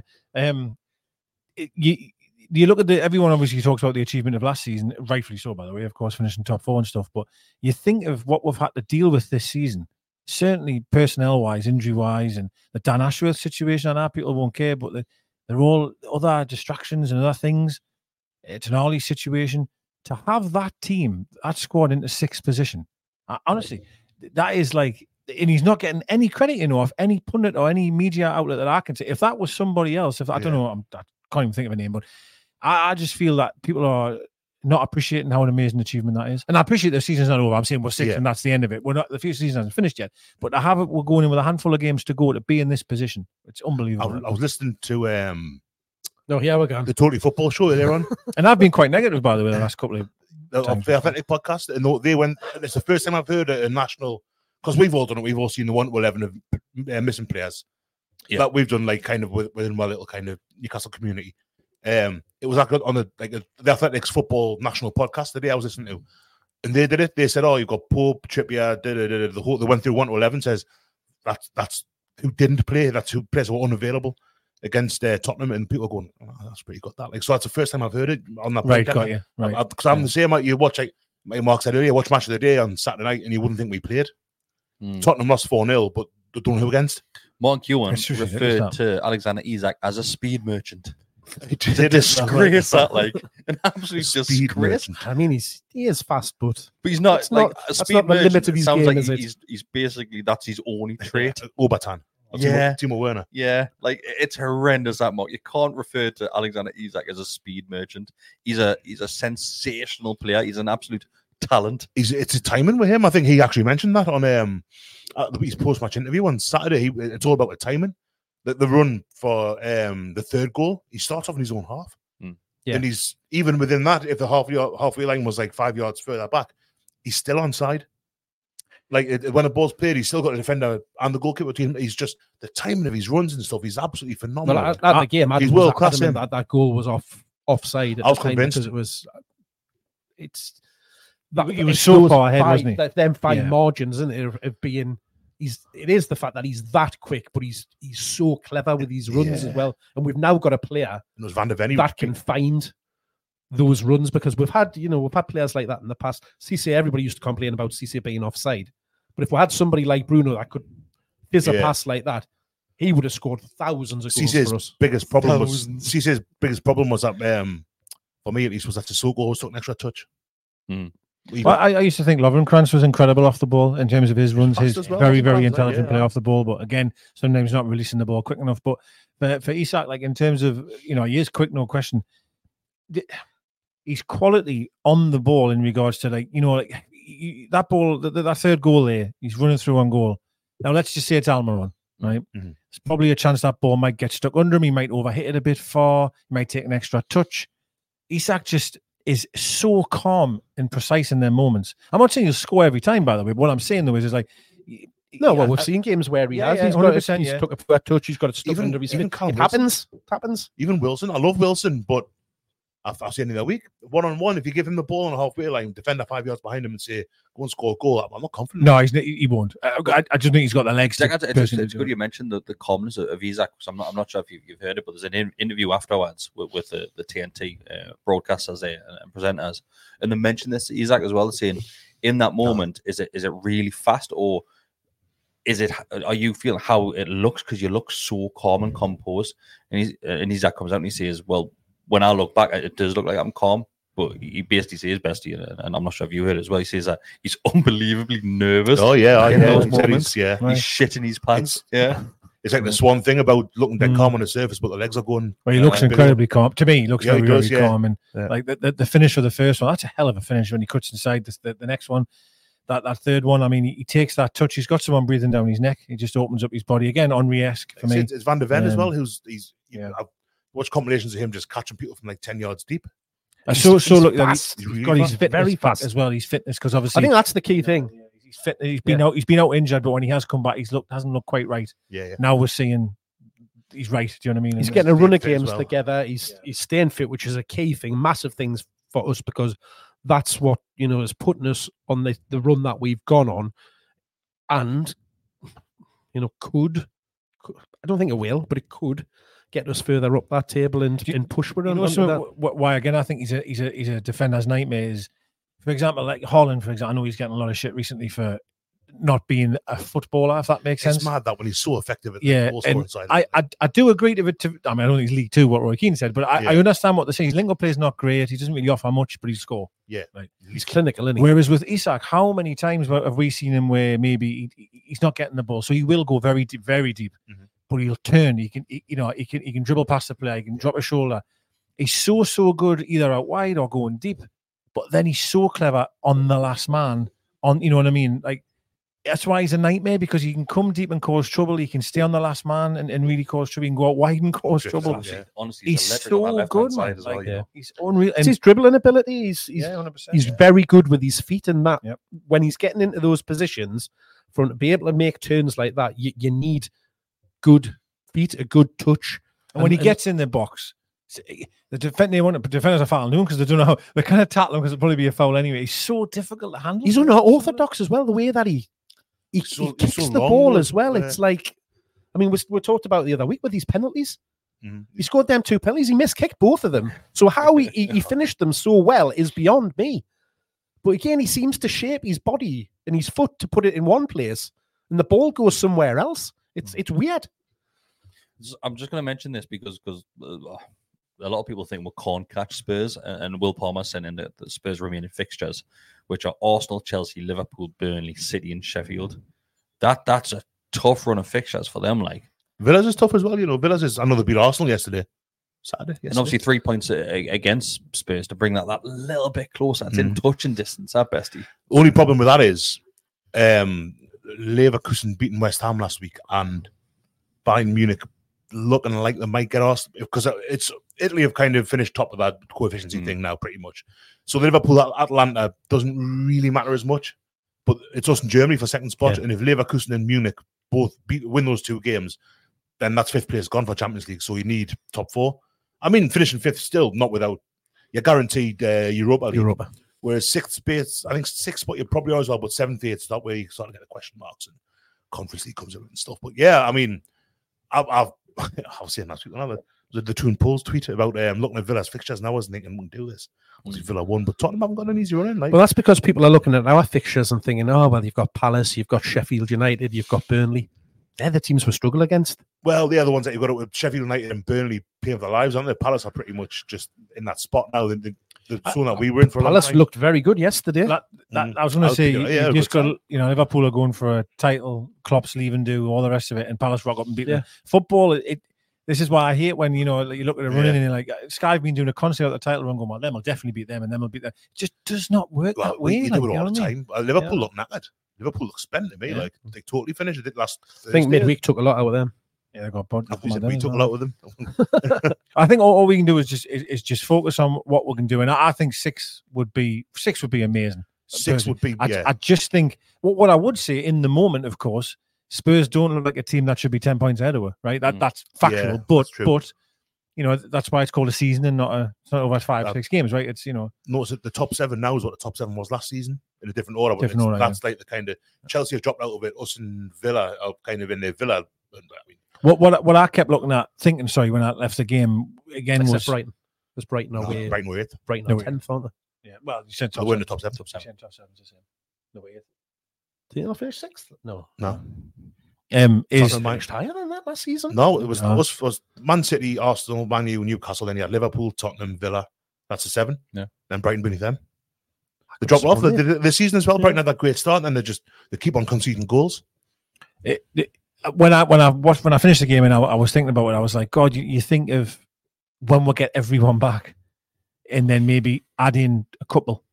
you look at everyone obviously talks about the achievement of last season, rightfully so, by the way, of course, finishing top 4 and stuff, but you think of what we've had to deal with this season. Certainly personnel-wise, injury-wise, and the Dan Ashworth situation, I know people won't care, but they're all other distractions and other things. It's an Tonali situation. To have that team, that squad into 6th position, honestly, that is and he's not getting any credit, off any pundit or any media outlet that I can say. If that was somebody else, I don't know, I can't even think of a name, but I just feel that people are not appreciating how an amazing achievement that is. And I appreciate the season's not over. I'm saying we're 6th and that's the end of it. The season hasn't finished yet. But we're going in with a handful of games to go to be in this position. It's unbelievable. I was listening to here we go. The Totally Football Show earlier on. And I've been quite negative, by the way, the last couple of times. The Athletic podcast. And they went, it's the first time I've heard a national, because we've all done it. We've all seen the 1 to 11 of missing players. Yeah. That we've done kind of within my little kind of Newcastle community. It was on the Athletics Football National Podcast today I was listening to, and they did it. They said, "Oh, you've got Pope, Trippier, the whole." They went through 1 to 11. Says that's who didn't play. That's who players were unavailable against Tottenham, and people are going, "Oh, that's pretty good." That so that's the first time I've heard it on that. Right, got you. Right, because I'm the same. You watch Mark said earlier, watch Match of the Day on Saturday night, and you wouldn't think we played. Tottenham lost 4-0, but they don't know who against. Mark Ewan referred to Alexander Isak as a speed merchant. It's a disgrace, that an absolute disgrace. I mean, he is fast, but he's not that's a that's speed not the merchant. limit of his Sounds game, like is it? he's basically that's his only trait. Obertan. Yeah, Timo Werner. Yeah, it's horrendous that Mark. You can't refer to Alexander Isak as a speed merchant. He's a sensational player. He's an absolute talent. It's a timing with him. I think he actually mentioned that on his post-match interview on Saturday. It's all about the timing. The run for the third goal, he starts off in his own half. Yeah. And he's even within that, if the halfway line was like 5 yards further back, he's still onside. Like when a ball's played, he's still got a defender and the goalkeeper team. He's just the timing of his runs and stuff. He's absolutely phenomenal. Well, at the game, he's world class. That goal was offside. I was convinced because it was. It's he was so far ahead, wasn't he? Them fine margins, isn't it, of being. It is the fact that he's that quick, but he's so clever with his runs as well. And we've now got a player that can find those runs, because we've had players like that in the past. Cisse, everybody used to complain about Cisse being offside, but if we had somebody like Bruno that could fizz a pass like that, he would have scored thousands of goals for us. Cisse's biggest problem was that for me at least was that Sissoko took an extra touch. Well, I used to think Lovenkrands was incredible off the ball in terms of his runs. His very intelligent play off the ball, but again, sometimes not releasing the ball quick enough. But for Isak, like in terms of he is quick, no question. His quality on the ball in regards to that ball, that third goal there, he's running through on goal. Now let's just say it's Almiron, right? Mm-hmm. There's probably a chance that ball might get stuck under him. He might overhit it a bit far. He might take an extra touch. Isak just is so calm and precise in their moments. I'm not saying he'll score every time, by the way. But what I'm saying though is like, we've seen games where he has. He's took a touch. He's got it stuck under his feet. It happens. Even Wilson. I love Wilson, but I've seen it the week. 1-on-1, if you give him the ball on a halfway line, defender 5 yards behind him and say, go and score a goal, I'm not confident. No, he won't. I just think he's got the legs. It's good you mentioned the calmness of Isak. I'm not sure if you've heard it, but there's an interview afterwards with the TNT broadcasters there and presenters, and they mentioned this to Isak as well, saying in that moment, is it really fast, or are you feeling how it looks, because you look so calm and composed? And Isak comes out and he says, well, when I look back, it does look like I'm calm, but he basically says bestie, and I'm not sure if you heard it as well. He says that he's unbelievably nervous. Oh yeah, in those moments. He's shitting his pants. It's like the swan thing about looking dead calm on the surface, but the legs are going. Well, he looks incredibly calm. To me, he looks very calm, and like the finish of the first one, that's a hell of a finish when he cuts inside. The next one, that third one, I mean, he takes that touch. He's got someone breathing down his neck. He just opens up his body again. Henry-esque for me. It's Van de Ven as well. I've watched compilations of him just catching people from like 10 yards deep. He's got his fitness very fast as well. His fitness, because obviously I think that's the key thing. He's fit. He's been out injured, but when he has come back, hasn't looked quite right. Yeah. Now we're seeing he's right. Do you know what I mean? He's getting a run of games together. He's staying fit, which is a key thing, massive things for us, because that's what is putting us on the run that we've gone on, and could I don't think it will, but it could get us further up that table and push with him. Why again? I think he's a defender's nightmare. Is, for example, like Haaland. For example, I know he's getting a lot of shit recently for not being a footballer. If that makes sense. It's mad that when he's so effective at the goal scoring side. I do agree to it. I mean, I don't think it's League Two what Roy Keane said, but I understand what they're saying. His link-up play is not great. He doesn't really offer much, but he score. Yeah, right. He's clinical, isn't he? Whereas with Isak, how many times have we seen him where maybe he's not getting the ball, so he will go very deep, mm-hmm. But he'll turn. He can dribble past the player. He can drop a shoulder. He's so good either out wide or going deep. But then he's so clever on the last man. You know what I mean? Like, that's why he's a nightmare, because he can come deep and cause trouble. He can stay on the last man and really cause trouble. He can go out wide and cause trouble. Honestly, he's so good, man. He's unreal. It's his dribbling ability. He's 100%. Very good with his feet, and that when he's getting into those positions, for him to be able to make turns like that, you need good feet, a good touch. And when he gets in the box, the defenders are fouling him because they don't know how they kind of tackle him, because it'll probably be a foul anyway. He's so difficult to handle. He's unorthodox as well. The way that he kicks the ball as well. It's like, I mean, we talked about the other week with these penalties. Mm-hmm. He scored them 2 penalties. He miskicked both of them. So how he finished them so well is beyond me. But again, he seems to shape his body and his foot to put it in one place, and the ball goes somewhere else. It's weird. I'm just going to mention this because a lot of people think we can't catch Spurs, and Will Palmer sent in the Spurs remaining fixtures, which are Arsenal, Chelsea, Liverpool, Burnley, City, and Sheffield. That's a tough run of fixtures for them. Like, Villa's is tough as well. Villa's is. I know they beat Arsenal yesterday. Saturday. And obviously 3 points against Spurs to bring that little bit closer. It's in touching distance at bestie. Only problem with that is Leverkusen beating West Ham last week and Bayern Munich looking like they might get us because it's Italy have kind of finished top of that coefficient thing now pretty much. So Liverpool Atlanta doesn't really matter as much, but it's us in Germany for second spot. And if Leverkusen and Munich both win those 2 games, then that's 5th place gone for Champions League. So you need top 4. I mean, finishing 5th still not without you're guaranteed Europa League. Whereas 6th space, I think 6th spot you probably are as well, but 7th, 8th, that way you start to get the question marks and Conference League comes out and stuff. But yeah, I mean, I was saying last week, the Toon Polls tweet about looking at Villa's fixtures, and I wasn't thinking we can do this. Villa won, but Tottenham haven't got an easy run in. Well, that's because people are looking at our fixtures and thinking, oh, well, you've got Palace, you've got Sheffield United, you've got Burnley. They're the teams we struggle against. Well, the other ones that you've got with Sheffield United and Burnley paying for their lives, aren't they? Palace are pretty much just in that spot now. The zone that we were in for a long time. Palace looked very good yesterday. I was going to say, you just got, Liverpool are going for a title, Klopp's leaving, do all the rest of it, and Palace rock up and beat them. Football, this is why I hate when, you look at it running and you're like, Sky have been doing a concert at the title run going, well, them will definitely beat them and them will beat them. It just does not work that way. You do it all the time. Liverpool look knackered. Liverpool look spent to me. Like, they totally finished it last Thursday. I think midweek took a lot out of them. Yeah, they got bumped. We took a lot of them. I think all we can do is just focus on what we can do. And I think 6 would be amazing. 6 would be, I just think, what I would say in the moment, of course, Spurs don't look like a team that should be 10 points ahead of her, right? That's factual, but that's why it's called a season and it's not over 5-6 games, right? It's notice that the top 7 now is what the top 7 was last season in a different order. That's like the kind of Chelsea have dropped out of it. Us and Villa are kind of in their Villa. What I kept looking at, thinking, when I left the game again was Brighton. Was Brighton away? Brighton were 8th. Brighton are 10th, aren't they? Yeah. Well, you said we're in the top 7. No way. Did you not finish 6th? No. Is much higher than that last season? No, it was Man City, Arsenal, Man U, Newcastle. Then you had Liverpool, Tottenham, Villa. That's a 7. Yeah. Then Brighton beneath them. They dropped off the season as well. Brighton had that great start, and they keep on conceding goals. When I finished the game and I was thinking about it, I was like, God, you think of when we'll get everyone back, and then maybe add in a couple.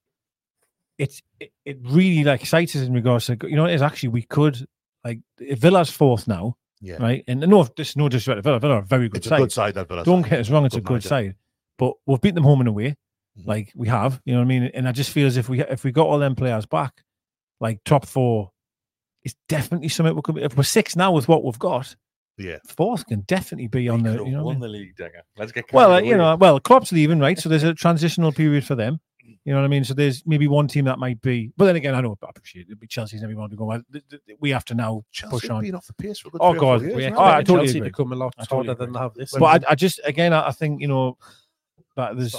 It really excites us in regards to it's actually we could. Like Villa's 4th now, right? And no disrespect to Villa. Villa are a very good side. It's a good side. That Villa. Don't get us wrong; it's a good side. But we've beaten them home and away, like we have. You know what I mean? And I just feel as if we got all them players back, like top 4, it's definitely something we could. If we're 6 now with what we've got, 4th can definitely be on the. Won the league, Digger. Let's get Klopp's leaving, right? So there's a transitional period for them. You know what I mean? So there's maybe one team that might be, but then again, I appreciate it. Chelsea's never wanted to go. Well, we have to now push on. Been off the pace for a good oh God, I totally Chelsea become a lot harder than they have this. But I just again, I think that there's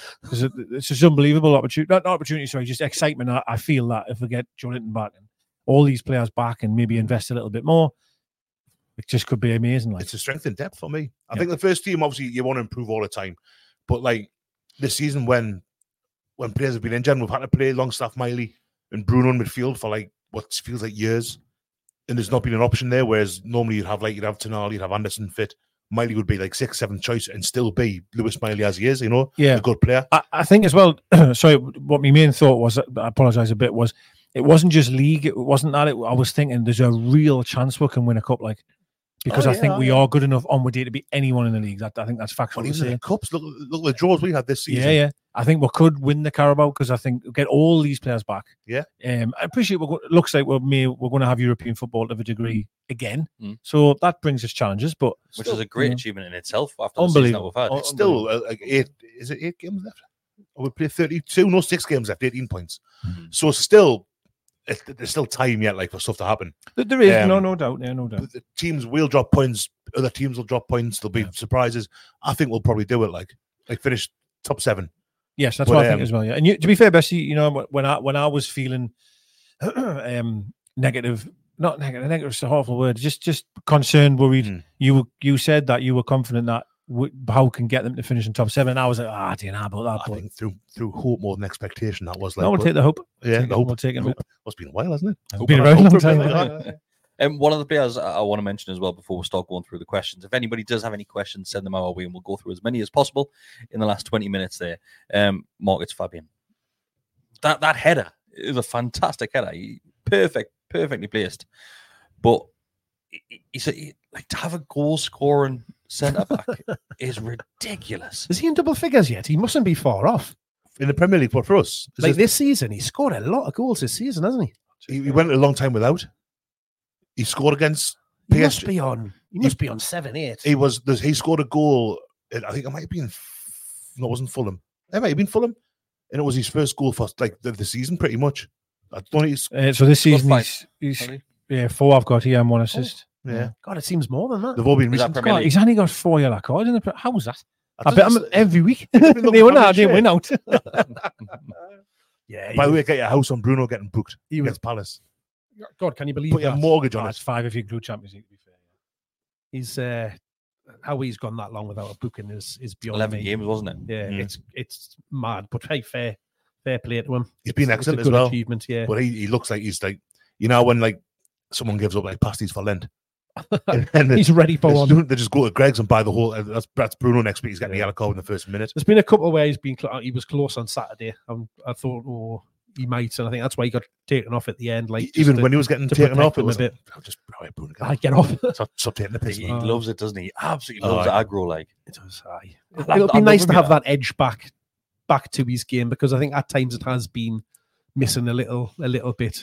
it's just unbelievable opportunity. Not opportunity, sorry, just excitement. I feel that if we get Joelinton back and all these players back and maybe invest a little bit more, it just could be amazing. It's a strength in depth for me. I think the first team, obviously, you want to improve all the time, but like this season when players have been injured, we've had to play Longstaff, Miley, and Bruno in midfield for like what feels like years, and there's not been an option there. Whereas normally you'd have Tonali, you'd have Anderson fit. Miley would be like 6th, 7th choice, and still be Lewis Miley as he is. A good player. I think as well. Sorry, what my main thought was, I apologise a bit, was it wasn't just league. It wasn't that. I was thinking there's a real chance we can win a cup, because I think we are good enough on day to beat anyone in the league. I think that's factual. Well, even the cups, look at the draws we had this season. Yeah. I think we could win the Carabao because I think we'll get all these players back. Yeah. I appreciate it looks like we're going to have European football to a degree again. So that brings us challenges, but which is a great achievement in itself after the season that we've had. It's still like 8. Is it 8 games left? We play 32. No, 6 games left. 18 points. So still. There's still time yet, for stuff to happen. There is no doubt. Yeah, no doubt. The teams will drop points. Other teams will drop points. There'll be surprises. I think we'll probably do it. Like finish top 7. Yes, that's what I think as well. Yeah, and to be fair, Bessie, when I was feeling negative, not negative. Negative is a awful word. Just concerned, worried. You said that you were confident that how can get them to finish in top 7. And I was like, I don't know about that. I think through hope more than expectation, that was like. No, we'll take the hope. Yeah, we'll take it. It's been a while, hasn't it? It's been a very long time. One of the players I want to mention as well before we start going through the questions. If anybody does have any questions, send them our way and we'll go through as many as possible in the last 20 minutes there. Mark, it's Fabian. That header is a fantastic header. Perfectly placed. But to have a goal-scoring centre-back is ridiculous. Is he in double figures yet? He mustn't be far off. In the Premier League, for us. This season, he scored a lot of goals this season, hasn't he? He went a long time without. He scored against PSG. He must be on 7-8. He scored a goal. I think it might have been. No, it wasn't Fulham. It might have been Fulham, and it was his first goal for the season, pretty much. I don't know. So this season he's 4. I've got here and 1 assist. Yeah. God, it seems more than that. They've all been recent. God, he's only got 4 yellow cards in the. How was that? I bet him every week. They didn't win out. Yeah. By the way, get your house on Bruno getting booked. He against Palace. God, can you believe Put your mortgage on it? It's 5 if you include Champions League. To be fair, he's how he's gone that long without a booking is beyond 11 me. games, wasn't it? Yeah, it's mad. But hey, fair play to him. He's been excellent it's a as well. Achievement, yeah. But he looks like he's like, when someone gives up pasties for Lent. and he's ready for one. They just go to Greg's and buy the whole. That's Bruno next week. He's getting the yellow card in the first minute. There's been a couple where he was close on Saturday. I thought, he might, and I think that's why he got taken off at the end. Even when he was getting taken off, it was a bit. I'll just Bruno. I get off. Stop taking the piss. He loves it, doesn't he? He absolutely loves aggro. It does. It'll be nice to have that edge back to his game, because I think at times it has been missing a little bit.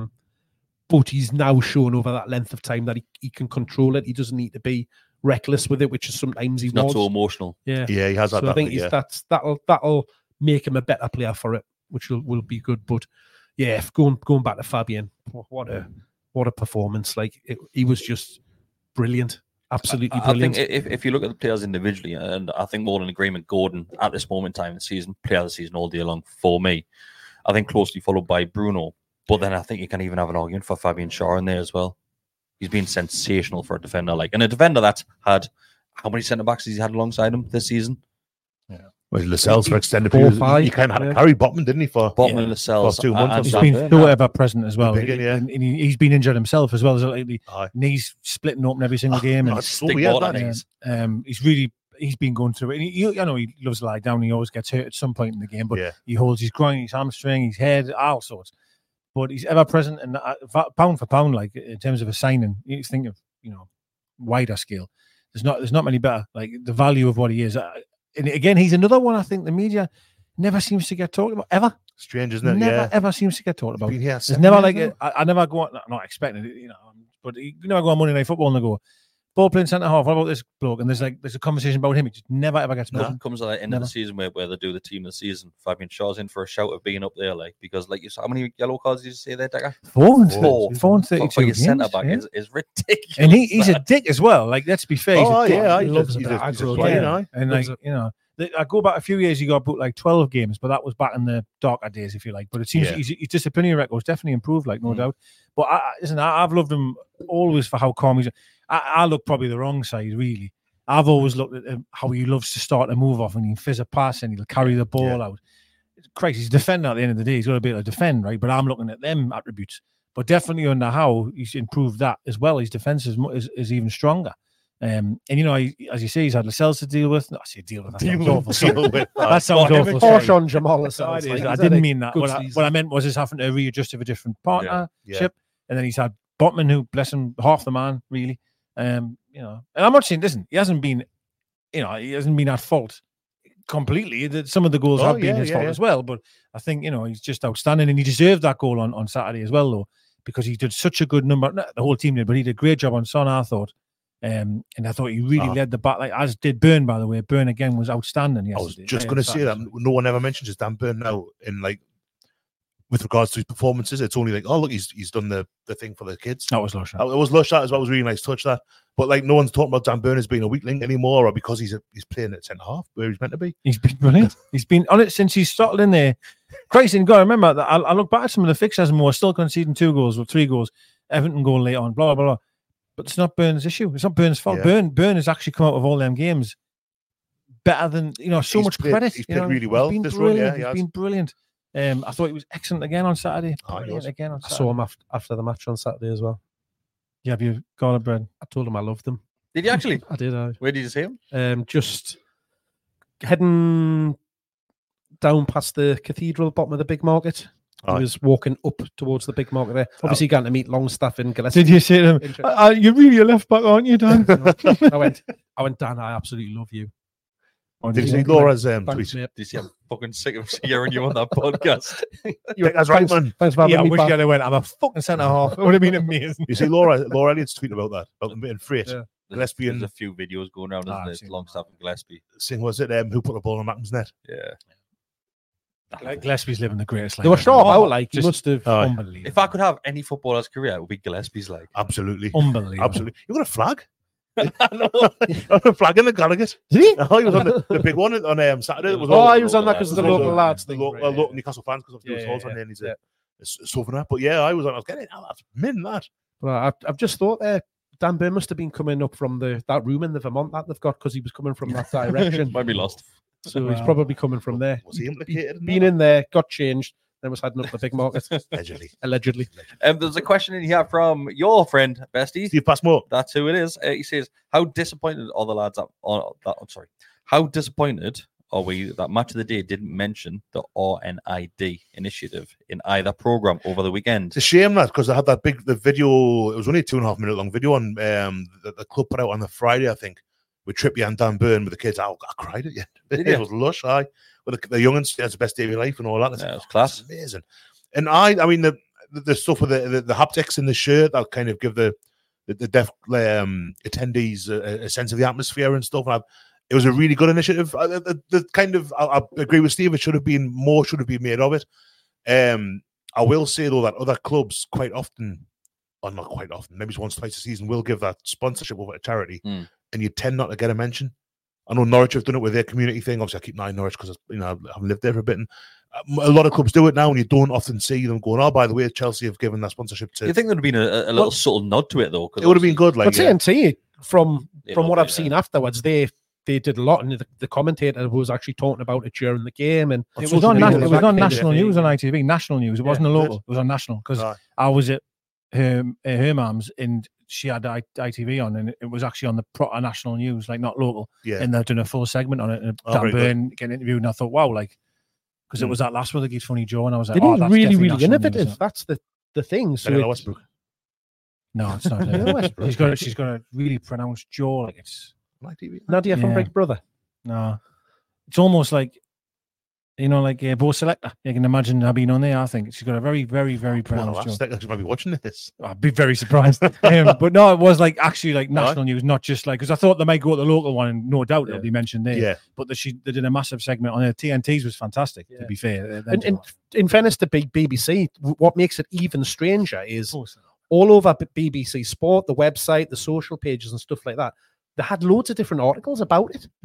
But he's now shown over that length of time that he can control it. He doesn't need to be reckless with it, which is sometimes he's not so emotional. Yeah, he has that. So I think that'll make him a better player for it, which will be good. But yeah, going back to Fabian, what a performance! He was just brilliant, absolutely brilliant. I think if you look at the players individually, and I think more than agreement, Gordon at this moment in time in the season, player of the season all day long for me. I think closely followed by Bruno. But then I think you can even have an argument for Fabian Schär in there as well. He's been sensational for a defender. And a defender that's had, how many centre-backs has he had alongside him this season? Yeah. Well, Lascelles for extended period. He kind of had to carry Botman, didn't he? Botman and Lascelles. 2 months. He's been so ever present as well. And he's been injured himself as well. Knees splitting open every single game. That's so weird, that is. He's been going through it. He loves to lie down. He always gets hurt at some point in the game, but he holds his groin, his hamstring, his head, all sorts. But he's ever present, and pound for pound, in terms of a signing, you think of wider scale. There's not many better. The value of what he is. And again, he's another one. I think the media never seems to get talked about ever. Strange, isn't it? Never ever seems to get talked about. There's never I never go on, not expecting it, but you never go on Monday Night Football and they go, ball playing centre half. What about this bloke? And there's a conversation about him. It just never ever gets mentioned. It comes at the end of the season where they do the team of the season. Fabian Schär's in for a shout of being up there, because you saw, how many yellow cards did you say there, Decker? 4 and 32. For your centre back is ridiculous. And he's a dick as well. Let's be fair. He loves it. And I go back a few years. He got booked 12 games, but that was back in the darker days, if you like. But it seems his disciplinary record definitely improved, no doubt. But I've loved him always for how calm he's. I look probably the wrong side, really. I've always looked at how he loves to start a move off and he'll fizz a pass and he'll carry the ball out. Christ, he's a defender at the end of the day. He's got to be able to defend, right? But I'm looking at them attributes. But definitely under Howe, he's improved that as well. His defense is even stronger. And as you say, he's had Lascelles to deal with. No, I say deal with. That sounds awful. Harsh on Jamal Lascelles. I didn't mean that. What I meant was he's having to readjust to a different partnership. And then he's had Botman, who, bless him, half the man, really. And I'm not saying, listen, he hasn't been at fault completely. Some of the goals have been his fault as well. But I think, he's just outstanding, and he deserved that goal on Saturday as well, though, because he did such a good number. Not the whole team did, but he did a great job on Son, I thought. And I thought he really led the back, as did Burn, by the way. Burn again was outstanding yesterday. I was just going to say that. No one ever mentions his Dan Burn now in with regards to his performances. It's only look, he's done the thing for the kids. That was lush. It was lush as well. It was a really nice touch, that. But no one's talking about Dan Burn as being a weak link anymore, or because he's playing at centre half where he's meant to be. He's been brilliant. He's been on it since he's started in there. Christ, and God, remember that I look back at some of the fixtures and we're still conceding 2 goals or 3 goals. Everton goal late on, blah blah blah. But it's not Burn's issue. It's not Burn's fault. Burn has actually come out of all them games better than so much credit. He's played really well this run. Yeah, he's been brilliant. I thought he was excellent again on Saturday. I saw him after the match on Saturday as well. You have your garlic bread. I told him I loved them. Did you actually? I did. Where did you see him? Just heading down past the cathedral, bottom of the big market. He was walking up towards the big market there. Obviously, going to meet Longstaff in Gillespie. Did you say to him, you're really a left back, aren't you, Dan? I went, Dan, I absolutely love you. Did you see Laura's tweet? Did you see I'm fucking sick of hearing you on that podcast? That's right, man. Thanks for having I me wish back. you had went, I'm a fucking centre half. It would have been amazing. You see Laura Elliott's tweet about that, about them being freight. Yeah. Gillespie There's and a few videos going around, isn't it? Longstaff and Gillespie. Saying, was it who put the ball in Mackham's net? Yeah. Gillespie's living the greatest life. They were sharp out, like, just you must have. unbelievable. If I could have any footballer's career, it would be Gillespie's like. Absolutely. Unbelievable. Absolutely. You got a flag? A flag in the Gallagher. Did he? Oh, he was on the big one on Saturday. It was He was on that because of the local lads thing. Local Newcastle fans, because there was holes on there and he's a southerner. But yeah, I was getting it. Oh, that's min, that. Well, I've just thought Dan Burn must have been coming up from that room in the Vermont that they've got, because he was coming from that direction. Might be lost. So he's probably coming from there. Was he implicated? Been in there, got changed, then was heading up the big market. Allegedly. There's a question in here from your friend, Bestie. Steve Passmore. That's who it is. He says, how disappointed are the lads how disappointed are we that Match of the Day didn't mention the RNID initiative in either program over the weekend? It's a shame that, because I had that the video, it was only a 2.5 minute long video on the club put out on the Friday, I think, with Trippier and Dan Burn with the kids. I cried at the end. It was lush, with the youngins, it's the best day of your life and all that. Yeah, it was class. It's amazing. And I mean, the stuff with the haptics in the shirt, that kind of give the deaf attendees a sense of the atmosphere and stuff. And it was a really good initiative. I agree with Steve. It should have been made of it. I will say though that other clubs quite often, or not quite often, maybe once, twice a season, will give that sponsorship over to charity, and you tend not to get a mention. I know Norwich have done it with their community thing. Obviously, I keep an eye on Norwich because I haven't lived there for a bit. And a lot of clubs do it now, and you don't often see them going, "Oh, by the way, Chelsea have given that sponsorship to." You think there'd have been a little subtle nod to it though? It would have been good. Like, but TNT, from what I've seen afterwards, they did a lot, and the commentator was actually talking about it during the game. And it was on national news on ITV. National news. It wasn't a local. It was on national, because I was at her mum's and she had ITV on, and it was actually on the proper national news, like not local. Yeah. And they're doing a full segment on it. And Dan Burn getting interviewed, and I thought, wow, like, because it was that last one that gives Funny Joe, and I was like, that's really, really innovative. News, that's the thing. So Westbrook. No, it's not. Westbrook. She's got a really pronounced jaw, like it's Nadia from Big Brother. No, it's almost like, like Bo Selector. You can imagine her being on there. I think she's got a very, very, very pronounced jaw. She might be watching this. I'd be very surprised. But no, it was like actually like national news, not just like, because I thought they might go to the local one, and no doubt it'll be mentioned there. Yeah. But they did a massive segment on it. TNT's was fantastic. To be fair, and in fairness to BBC, what makes it even stranger is all over BBC Sport, the website, the social pages, and stuff like that. They had loads of different articles about it.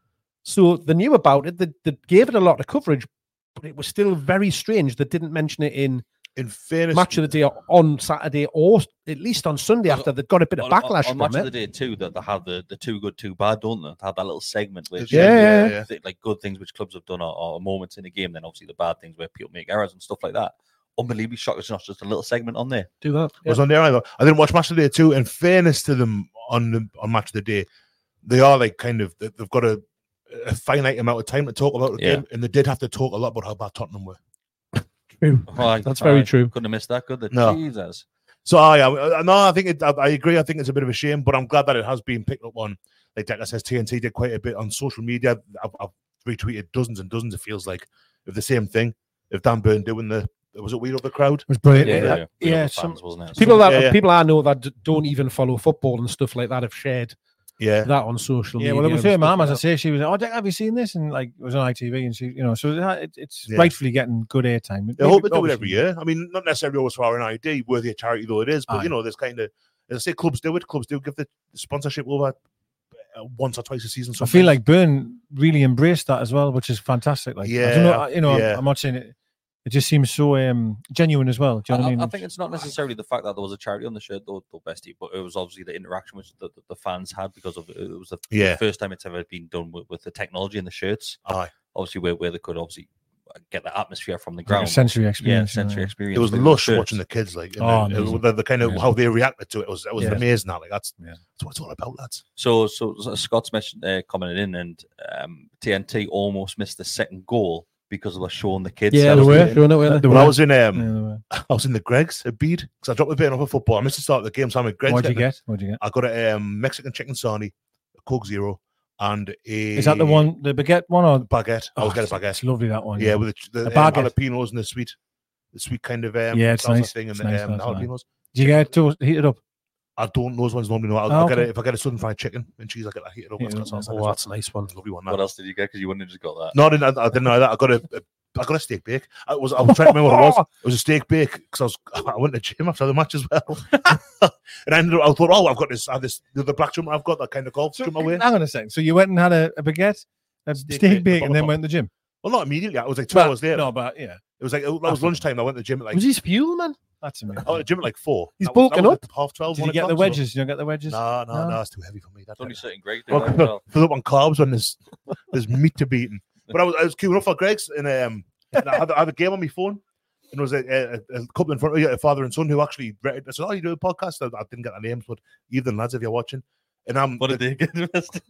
So they knew about it. They gave it a lot of coverage, but it was still very strange. They didn't mention it in fairness, Match of the Day on Saturday, or at least on Sunday, after they got a bit of backlash on from Match it. of the Day too, that they have the too good, too bad, don't they? They have that little segment which like good things which clubs have done, or moments in the game. Then obviously the bad things where people make errors and stuff like that. Unbelievably shocked it's not just a little segment on there. Do that. It was on there either. I didn't watch Match of the Day too. In fairness to them, on Match of the Day, they are like kind of, they've got a finite amount of time to talk about the game, and they did have to talk a lot about how bad Tottenham were. True. That's very true. Couldn't have missed that, could they? No. Jesus. So I think I agree. I think it's a bit of a shame, but I'm glad that it has been picked up on. Like Declan says, TNT did quite a bit on social media. I've retweeted dozens and dozens. It feels like of the same thing. If Dan Burn doing was it We Love the Crowd? It was brilliant. Fans, wasn't it? People I know that don't even follow football and stuff like that have shared that on social media. Well, it was her mum, as I say. She was like, have you seen this? And like, it was on ITV, and she, so it's rightfully getting good airtime. I hope they do it every year. I mean, not necessarily always for an ID, worthy of charity though it is, but there's kind of, as I say, clubs do it. Clubs do give the sponsorship over once or twice a season. Sometimes. I feel like Burn really embraced that as well, which is fantastic. Like, I don't know, I'm not saying it. It just seems so genuine as well. Do you know what I mean? I think it's not necessarily the fact that there was a charity on the shirt, though, Bestie, but it was obviously the interaction which the fans had, because of it was the first time it's ever been done with the technology in the shirts. Aye. Obviously, where they could obviously get the atmosphere from the ground. Sensory experience. Yeah, sensory experience. It was lush watching the kids, like the kind of how they reacted to it. It was amazing. That like that's what it's all about, lads. So Scott's mentioned commented in, and TNT almost missed the second goal because they were showing the kids. Yeah, they were. I was in the Greg's at Bede because I dropped a bit off of football. I missed the start of the game, so I'm at Greg's. What'd you get? I got a Mexican chicken sarnie, a Coke Zero, and is that the baguette one or baguette? I was getting a baguette. It's lovely, that one. Yeah, with the jalapenos and the sweet kind of it's nice thing, and it's the nice, jalapenos. Do you get it to heat it up? I don't know those ones normally. I'll get it if I get a southern fried chicken and cheese. I get that heated up. That's a nice one. Lovely one. What else did you get? Because you wouldn't have just got that. No, I didn't know that. I got a steak bake. I was trying to remember what it was. It was a steak bake because I went to the gym after the match as well. And I thought, I've got this the black jumper I've got, that kind of golf jumper way. Hang on a second. So you went and had a baguette, a steak bake, and then went to the gym? Well, not immediately. It was like 2 hours later. No, but yeah. It was like that was lunchtime. I went to the gym at like. Was he fuel, man? That's amazing. I went to the gym at like 4. He's bulking up. 12:30. Did you get the wedges? You don't get the wedges? No, it's too heavy for me. That's only certain Greg. Fill up on carbs when there's meat to be eaten. But I was queuing up for Greg's, and I had a game on my phone, and there was a couple in front of me, a father and son, who actually read. I said, "Oh, you do a podcast?" I didn't get their names, but evening lads, if you're watching. And what did they get?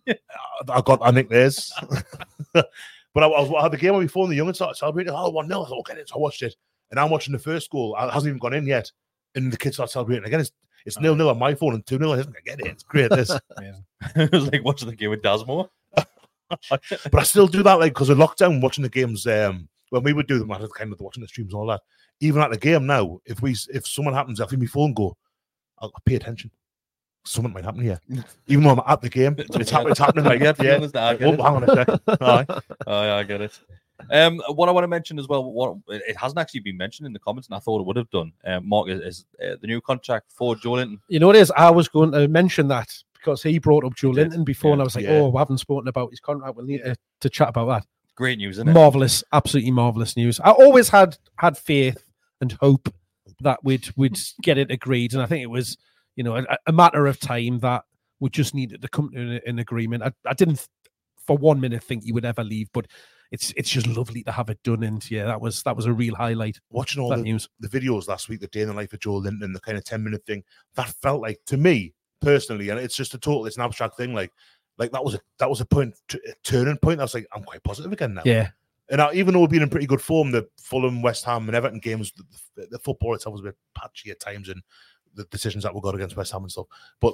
I nicked theirs. But I had the game on my phone. The youngins started celebrating. 1-0. I thought, okay, so I watched it, and I'm watching the first goal. It hasn't even gone in yet, and the kids start celebrating again. It's 0-0 on my phone and 2-0. I didn't get it. It's great. This. It was like watching the game with Dasmore. But I still do that, like, because of lockdown, watching the games. When we would do them, I had kind of watching the streams and all that. Even at the game now, if someone happens, I'll my phone go, I'll pay attention. Something might happen here. Even though I'm at the game, it's happening. Like, hang on a sec. I get it. What I want to mention as well, it hasn't actually been mentioned in the comments, and I thought it would have done. Mark, is the new contract for Joe Linton. You know what it is? I was going to mention that because he brought up Joe Linton before, and I was like, we haven't spoken about his contract. We'll need to chat about that. Great news, isn't it? Marvelous, absolutely marvelous news. I always had faith and hope that we'd get it agreed, and I think it was, a matter of time that we just needed to come to an agreement. I didn't for 1 minute think he would ever leave, but it's just lovely to have it done. And that was a real highlight. Watching all the videos last week, the day in the life of Joe Linton, the kind of 10-minute thing, that felt like, to me personally, and it's just it's an abstract thing, like that was a turning point. I was like, I'm quite positive again now. Yeah. And even though we've been in pretty good form, the Fulham, West Ham, and Everton games, the football itself was a bit patchy at times, and the decisions that we got against West Ham and stuff. But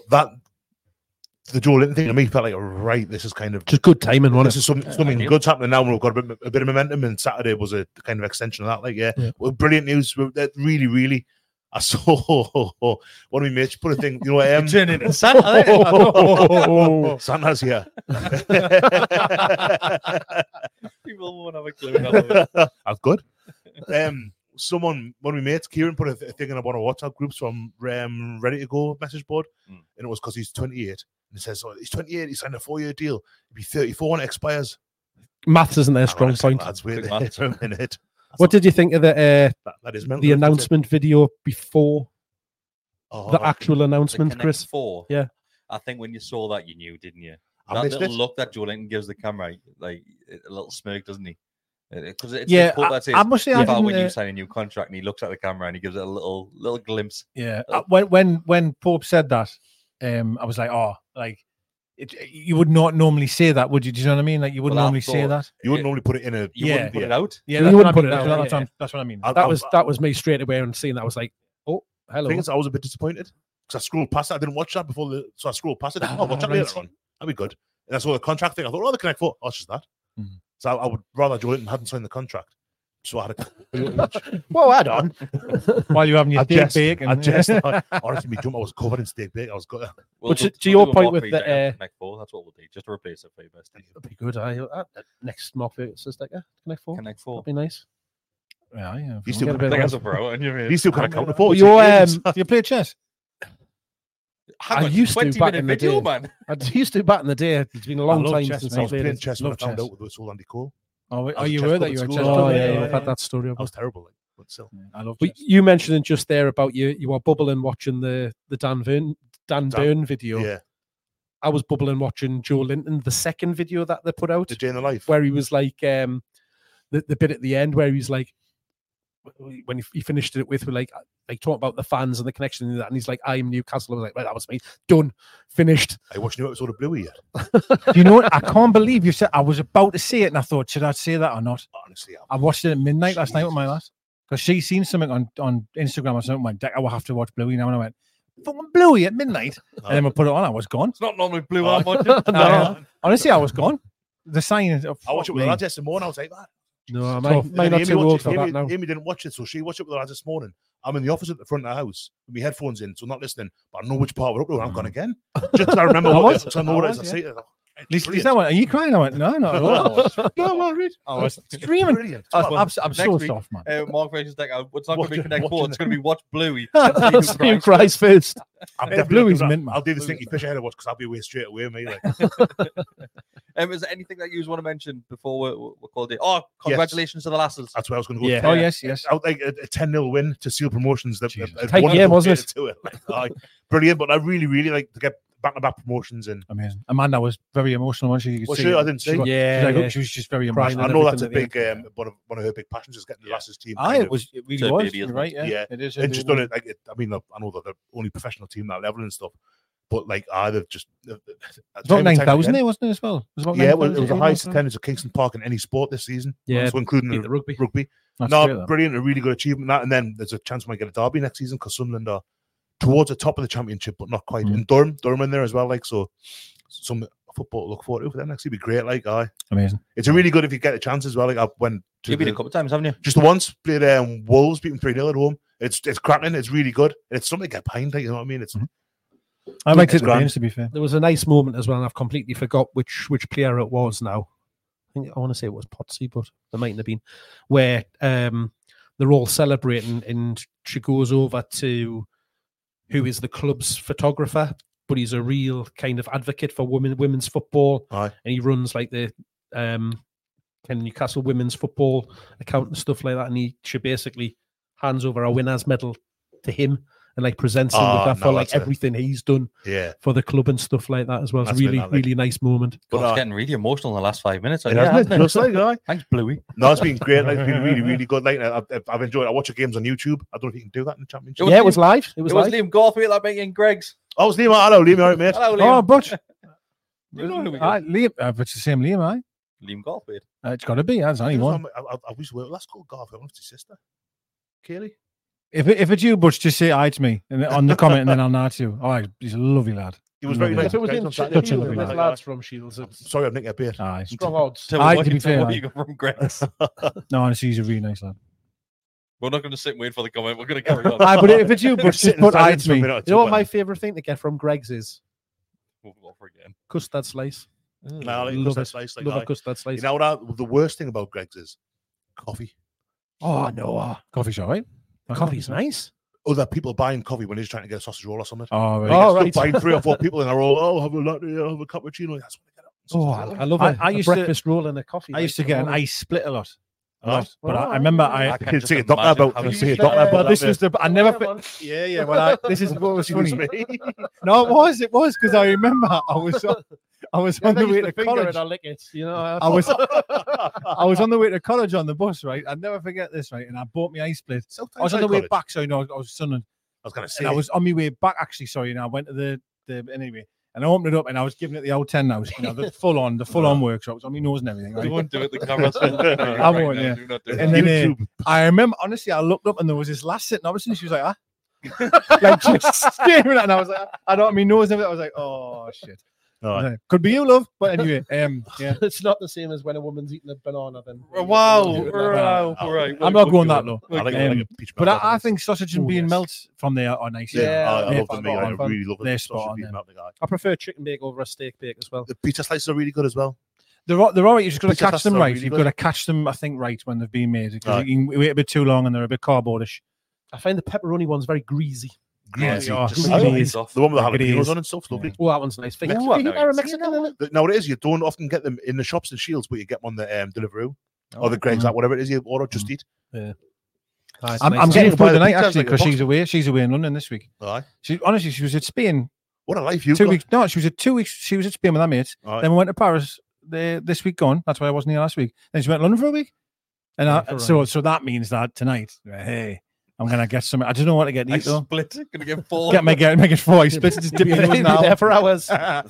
the Joe Linton thing to me felt like, right, this is kind of just good timing. This is something good's happening now, and we've got a bit of momentum. And Saturday was a kind of extension of that. Well, brilliant news. Really, really. I saw one of my mates put a thing, turn into Santa. Santa's here. People won't have a clue. That's good. One of my mates, Kieran, put a thing in one of our WhatsApp groups from Ready to Go message board, and it was because he's 28. And he says, he's 28, he signed a 4-year deal. He'll be 34 when it expires. Maths isn't their strong point. Lads, wait a minute. What did you think of the the announcement video before the actual announcement, Chris? Yeah. I think when you saw that, you knew, didn't you? That little look that Joe Linton gives the camera, like a little smirk, doesn't he? Because I must say, when you sign a new contract, and he looks at the camera and he gives it a little glimpse. Yeah. When Pope said that, I was like, you would not normally say that, would you? Do you know what I mean? Like, you wouldn't normally say that. You wouldn't normally put it in a. You wouldn't put it out. Yeah, you wouldn't put it out. That's what I mean. That was me straight away and seeing that. I was like, oh, hello. I was a bit disappointed because I scrolled past it. I didn't watch that before, so I scrolled past it. I'll watch it later on. That'd be good. And I saw the contract thing. I thought, the Connect 4. Oh, it's just that. Mm-hmm. So I would rather Joe Linton hadn't signed the contract. So I had a well, add on while you're having your steak bake. Honestly, my jumper was covered in steak bake. I was good. Well, to your point with the Connect 4, that's what we'll do. Just to replace it for you, best. That'd be good. Next Mark Ferguson's sticker, Connect 4. Connect 4. That'd be nice. Yeah. You still can't count the 4. You play chess? I used to back in the day. Man. I used to back in the day. It's been a long time since I played chess. When I found out it was Andy Cole. You were that you were chess? Oh yeah, I've had that story. I was terrible, but still, I love. But you mentioned just there about you were bubbling watching the Dan Burn video. Yeah, I was bubbling watching Joe Linton, the second video that they put out, the Day in the Life, where he was like, the the bit at the end where he's like, when he finished it with like talking about the fans and the connection and that, and he's like, I'm Newcastle. I was like, right, that was me. Done. Finished. I watched new episode of Bluey yet. Do you know what? I can't believe you said I was about to say it and I thought, should I say that or not? Honestly, I watched it at midnight last night with my lass. Because she seen something on Instagram or something like, I will have to watch Bluey now. And I went, fucking Bluey at midnight. And then we put it on. I was gone. It's not normally Blue I'm watching. No. Honestly, I was gone. The sign is. I watched it with the lads yesterday morning. I was like, that. No, I might not too old for that now. Amy didn't watch it, so she watched it with the lads this morning. I'm in the office at the front of the house with my headphones in, so not listening, but I know which part we're up to, and I'm gone again. Just so I remember what it is. I know what it is. I say it. At least I went, are you crying? I went, no, not at all. No, I'm worried. I was screaming. Brilliant. I'm so soft, man. Mark Fraser's like, it's not going to be Connect 4, it's going to be Watch Bluey. See who cries first. Bluey's mint, man. I'll do the Stinky Fish ahead of watch because I'll be away straight away, mate. Like. Is there anything that you want to mention before we're called it? Oh, congratulations to the lasses. That's where I was going to go. Yeah. Oh, yes. Like a 10-0 win to seal promotions. Tight game, wasn't it? To it. Like, brilliant, but I really, really like to get back-to-back promotions in. Amazing. Amanda was very emotional when she was. I didn't see. She was just very emotional. I know that's a big one of her big passions is getting the lasses team. It really was. You're right. Yeah, it is. And she's done it. Like, I mean, I know that they're only professional team that level and stuff. But like, they've just about 9,000 there, wasn't it as well? It was the highest attendance of Kingston Park in any sport this season. Yeah, so including the rugby. No, brilliant, a really good achievement. That, and then there's a chance we might get a derby next season because Sunderland are towards the top of the championship, but not quite. And Durham in there as well. Like, so some football to look forward to for them next year. Be great. Like, amazing. It's a really good if you get a chance as well. Like, I went. You've been a couple of times, haven't you? Just the once. Played Wolves, beat them 3-0 at home. It's cracking. It's really good. It's something to get behind. Like, you know what I mean? It's. I liked it. To be fair, there was a nice moment as well, and I've completely forgot which player it was now. I want to say it was Potsy, but there mightn't have been. Where they're all celebrating, and she goes over to who is the club's photographer, but he's a real kind of advocate for women's football, and he runs like the Newcastle women's football account and stuff like that. And she basically hands over a winner's medal to him. And like presents him with that for like everything he's done for the club and stuff like that as well. It's really nice moment. But it's getting really emotional in the last 5 minutes. Thanks, Bluey. No, it's been great. It's been really, really good. Like I've enjoyed it. I watch the games on YouTube. I don't know if you can do that in the championship. Yeah, it was live. It was Liam Garthwaite that making Greg's. Oh, it's Liam. Hello, Liam. All right, mate. Hello, Liam. Oh, Butch. Liam. If it's the same Liam, Liam Garthwaite. It's got to be. That's only one. I wish we were. Let's call Garthwaite. What's his sister? Kaylee. If it's you, Butch, just say hi to me on the comment, and then I'll nod to you. Oh, he's a lovely lad. He was very nice. It was in lads from Shields. Sorry, I'm nicking a bit. Strong odds. To be fair, you got from Greg's. No, honestly, he's a really nice lad. We're not going to sit and wait for the comment. We're going to carry on. But if it's you, Butch, just put hi to me. You know what my favourite thing to get from Greg's is? We'll go for again. Custard slice. No, love custard slice. Love a custard slice. You know what? The worst thing about Greg's is coffee. Oh no, coffee's all right. Coffee's nice. Other people buying coffee when he's trying to get a sausage roll or something. Oh, right. Buying 3 or 4 people in a row. Oh, have a latte, have a cappuccino. That's what I get. I love it. I used breakfast roll and a coffee. I used to get an ice split a lot. But I remember I can see a doctor about. This was the. I never. Yeah. Well, this is what was funny. No, it was because I remember I was on the way to college. I lick it, you know. I was on the way to college on the bus, right? I'd never forget this, right? And I bought my ice split. I was on the way back, so I was Sunderland. I was going to say. I was on my way back, actually. Sorry, and I went to the anyway. And I opened it up and I was giving it the old 10 now, the full on workshop. It's on my nose and everything. Right? You won't do it, the camera's I won't, yeah. And then I remember, honestly, I looked up and there was this lass sitting opposite and she was like, like just staring at it. And I was like, I don't have my nose in it. I was like, oh, shit. Right. Could be you, love. But anyway, yeah. It's not the same as when a woman's eating a banana. Then wow. Right. I'm not going that low. But I think sausage and bean melts from there are nice. Yeah, I love them. I really love them. They're spot on. I prefer chicken bake over a steak bake as well. The pizza slices are really good as well. They're all right. You've just got to catch them right. You've got to catch them, I think, right when they've been made. Because you can wait a bit too long and they're a bit cardboardish. I find the pepperoni one's very greasy. Greasy. The one with the jalapenos on and stuff. Lovely. Oh, that one's nice. Mexican. No, it is. You don't often get them in the shops in Shields, but you get them on the Deliveroo or the Greg's, whatever it is you order, Just Eat. Yeah. I'm getting food tonight actually because she's away. She's away in London this week. Aye. She was at Spain. What a life you 2 weeks. No, she was at 2 weeks. She was at Spain with her mates. Then we went to Paris this week gone. That's why I wasn't here last week. Then she went to London for a week. And so that means that tonight, hey, I'm gonna get some. I don't know what to get. I Eat though. split it. Gonna get 4. Make it 4. I split it. Just dip it in now. There for hours. On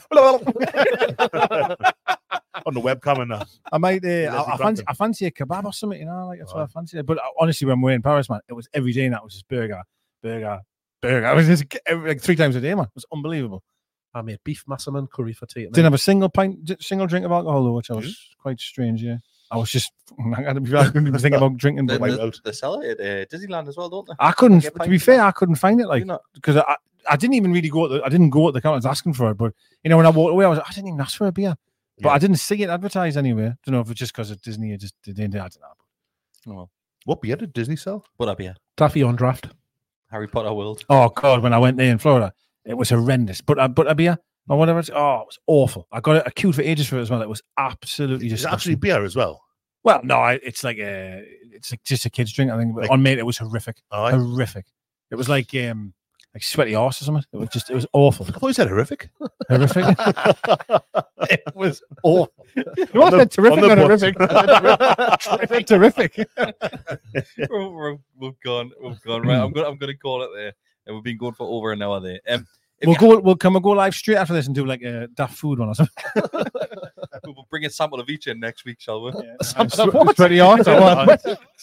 the webcam and that. I might. I fancy a kebab or something. You know, like that's what I fancy. But honestly, when we were in Paris, man, it was every day. And that was just burger. It was just like 3 times a day, man. It was unbelievable. I made beef massaman curry for tea. Didn't have a single drink of alcohol though, which was quite strange. Yeah. I was just I couldn't even think about drinking. But they sell it at Disneyland as well, don't they? I couldn't. To be fair, I couldn't find it. Like because I didn't even really go. I didn't go at the counter. I was asking for it, but you know when I walked away, I didn't even ask for a beer. But I didn't see it advertised anywhere. I don't know if it's just because of Disney. It just didn't. I don't know. Oh, what beer did Disney sell? What beer? Taffy on draft. Harry Potter World. Oh God! When I went there in Florida, it was horrendous. But a beer. Or whatever. It was awful. I got a queue for ages for it as well. It was absolutely just. It's actually beer as well. Well, no, it's like just a kid's drink. I think. But on mate, it was horrific. Horrific. It was like sweaty arse or something. It was awful. I thought you said horrific. Horrific. It was awful. You want to terrific or horrific? Terrific. We've gone. Right, I'm going to call it there. And we've been going for over an hour there. We'll go live straight after this and do like a daft food one or something. We'll bring a sample of each in next week, shall we? Pretty hard.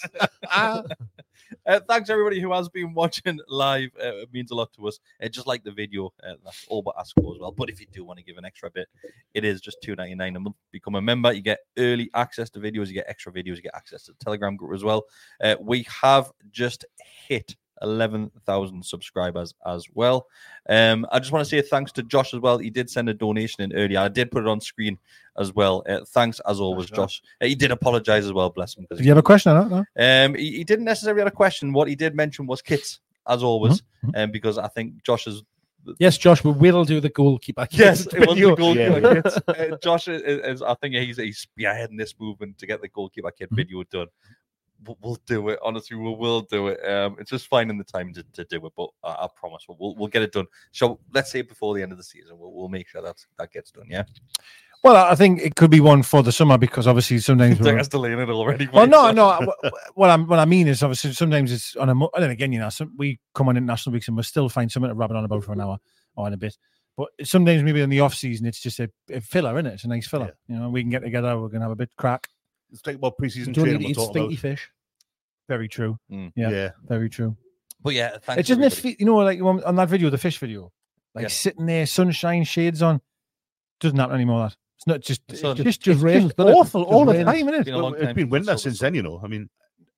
Thanks everybody who has been watching live. It means a lot to us. Just like the video, that's all but ask for as well. But if you do want to give an extra bit, it is just $2.99 a month. Become a member. You get early access to videos. You get extra videos. You get access to the Telegram group as well. We have just hit 11,000 subscribers as well. I just want to say thanks to Josh as well. He did send a donation in earlier. I did put it on screen as well. Thanks as always, Josh. He did apologize as well, bless him. Did you have a question on that? No? He didn't necessarily have a question. What he did mention was kits, as always, because I think Josh is. Yes, Josh, we will do the goalkeeper kits. Yes, it was the goalkeeper kits. Josh is, I think he's spearheading this movement to get the goalkeeper kit video done. We'll do it. Honestly, we will do it. It's just finding the time to do it, but I promise we'll get it done. So let's say before the end of the season, we'll make sure that gets done. Yeah. Well, I think it could be one for the summer because obviously sometimes we're delaying it already. Well, no. What I mean is obviously sometimes it's on a. And then again, you know, we come on international weeks and we'll still find something to rabbit on about for an hour or in a bit. But sometimes maybe in the off season, it's just a filler, isn't it? It's a nice filler. Yeah. You know, we can get together. We're gonna have a bit crack. Let's talk about preseason training. We'll eat talk stinky about fish. Very true. Yeah, very true. But yeah, thanks. It's just you know, like on that video, the fish video, like sitting there, sunshine, shades on, doesn't happen anymore. That it's not just rain. It's awful all the time, isn't it? It's been winter since then, you know. I mean,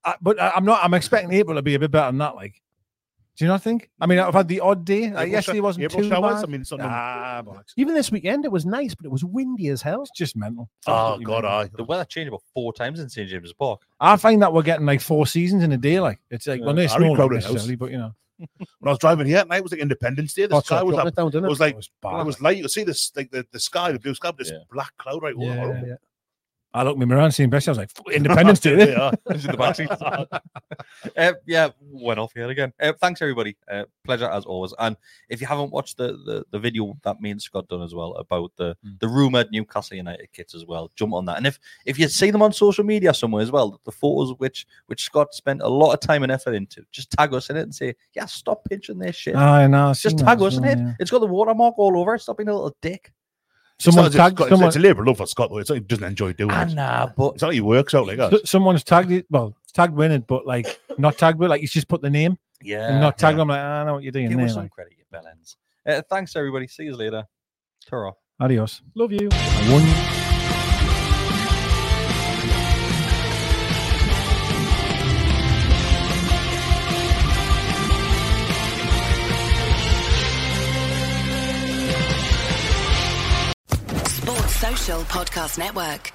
I'm expecting April to be a bit better than that. Like, do you not think? I mean, I've had the odd day. Like yesterday wasn't too showers. bad. I mean, it's not even this weekend it was nice, but it was windy as hell. It's just mental. Oh God, the weather changed about 4 times in St James's Park. I find that we're getting like 4 seasons in a day. Like it's like well, it's not necessarily, but you know. When I was driving here at night, it was like Independence Day. The sky was up. It was like it was light. You could see this, like the sky, the blue sky, this black cloud right over. Yeah. I looked at me around, seeing Bessie. I was like, Independence Day. This is the backseat. Yeah, went off here again. Thanks, everybody. Pleasure as always. And if you haven't watched the video that me and Scott done as well about the rumoured Newcastle United kits as well, jump on that. And if you see them on social media somewhere as well, the photos which Scott spent a lot of time and effort into, just tag us in it and say, yeah, stop pinching their shit. I know. Just tag us in it. Yeah. It's got the watermark all over it. Stop being a little dick. Someone's tagged. It's a labour of love for Scott, though. It's like he doesn't enjoy doing it. Nah, but it's not like he works out like that. Someone's tagged it. Well, tagged winning, but like not tagged with. Like he's just put the name. Yeah. And not tagged. I'm like, I know what you're doing. Give us some credit, you bellends. Thanks, everybody. See you later. Ta-ra. Adios. Love you. Social Podcast Network.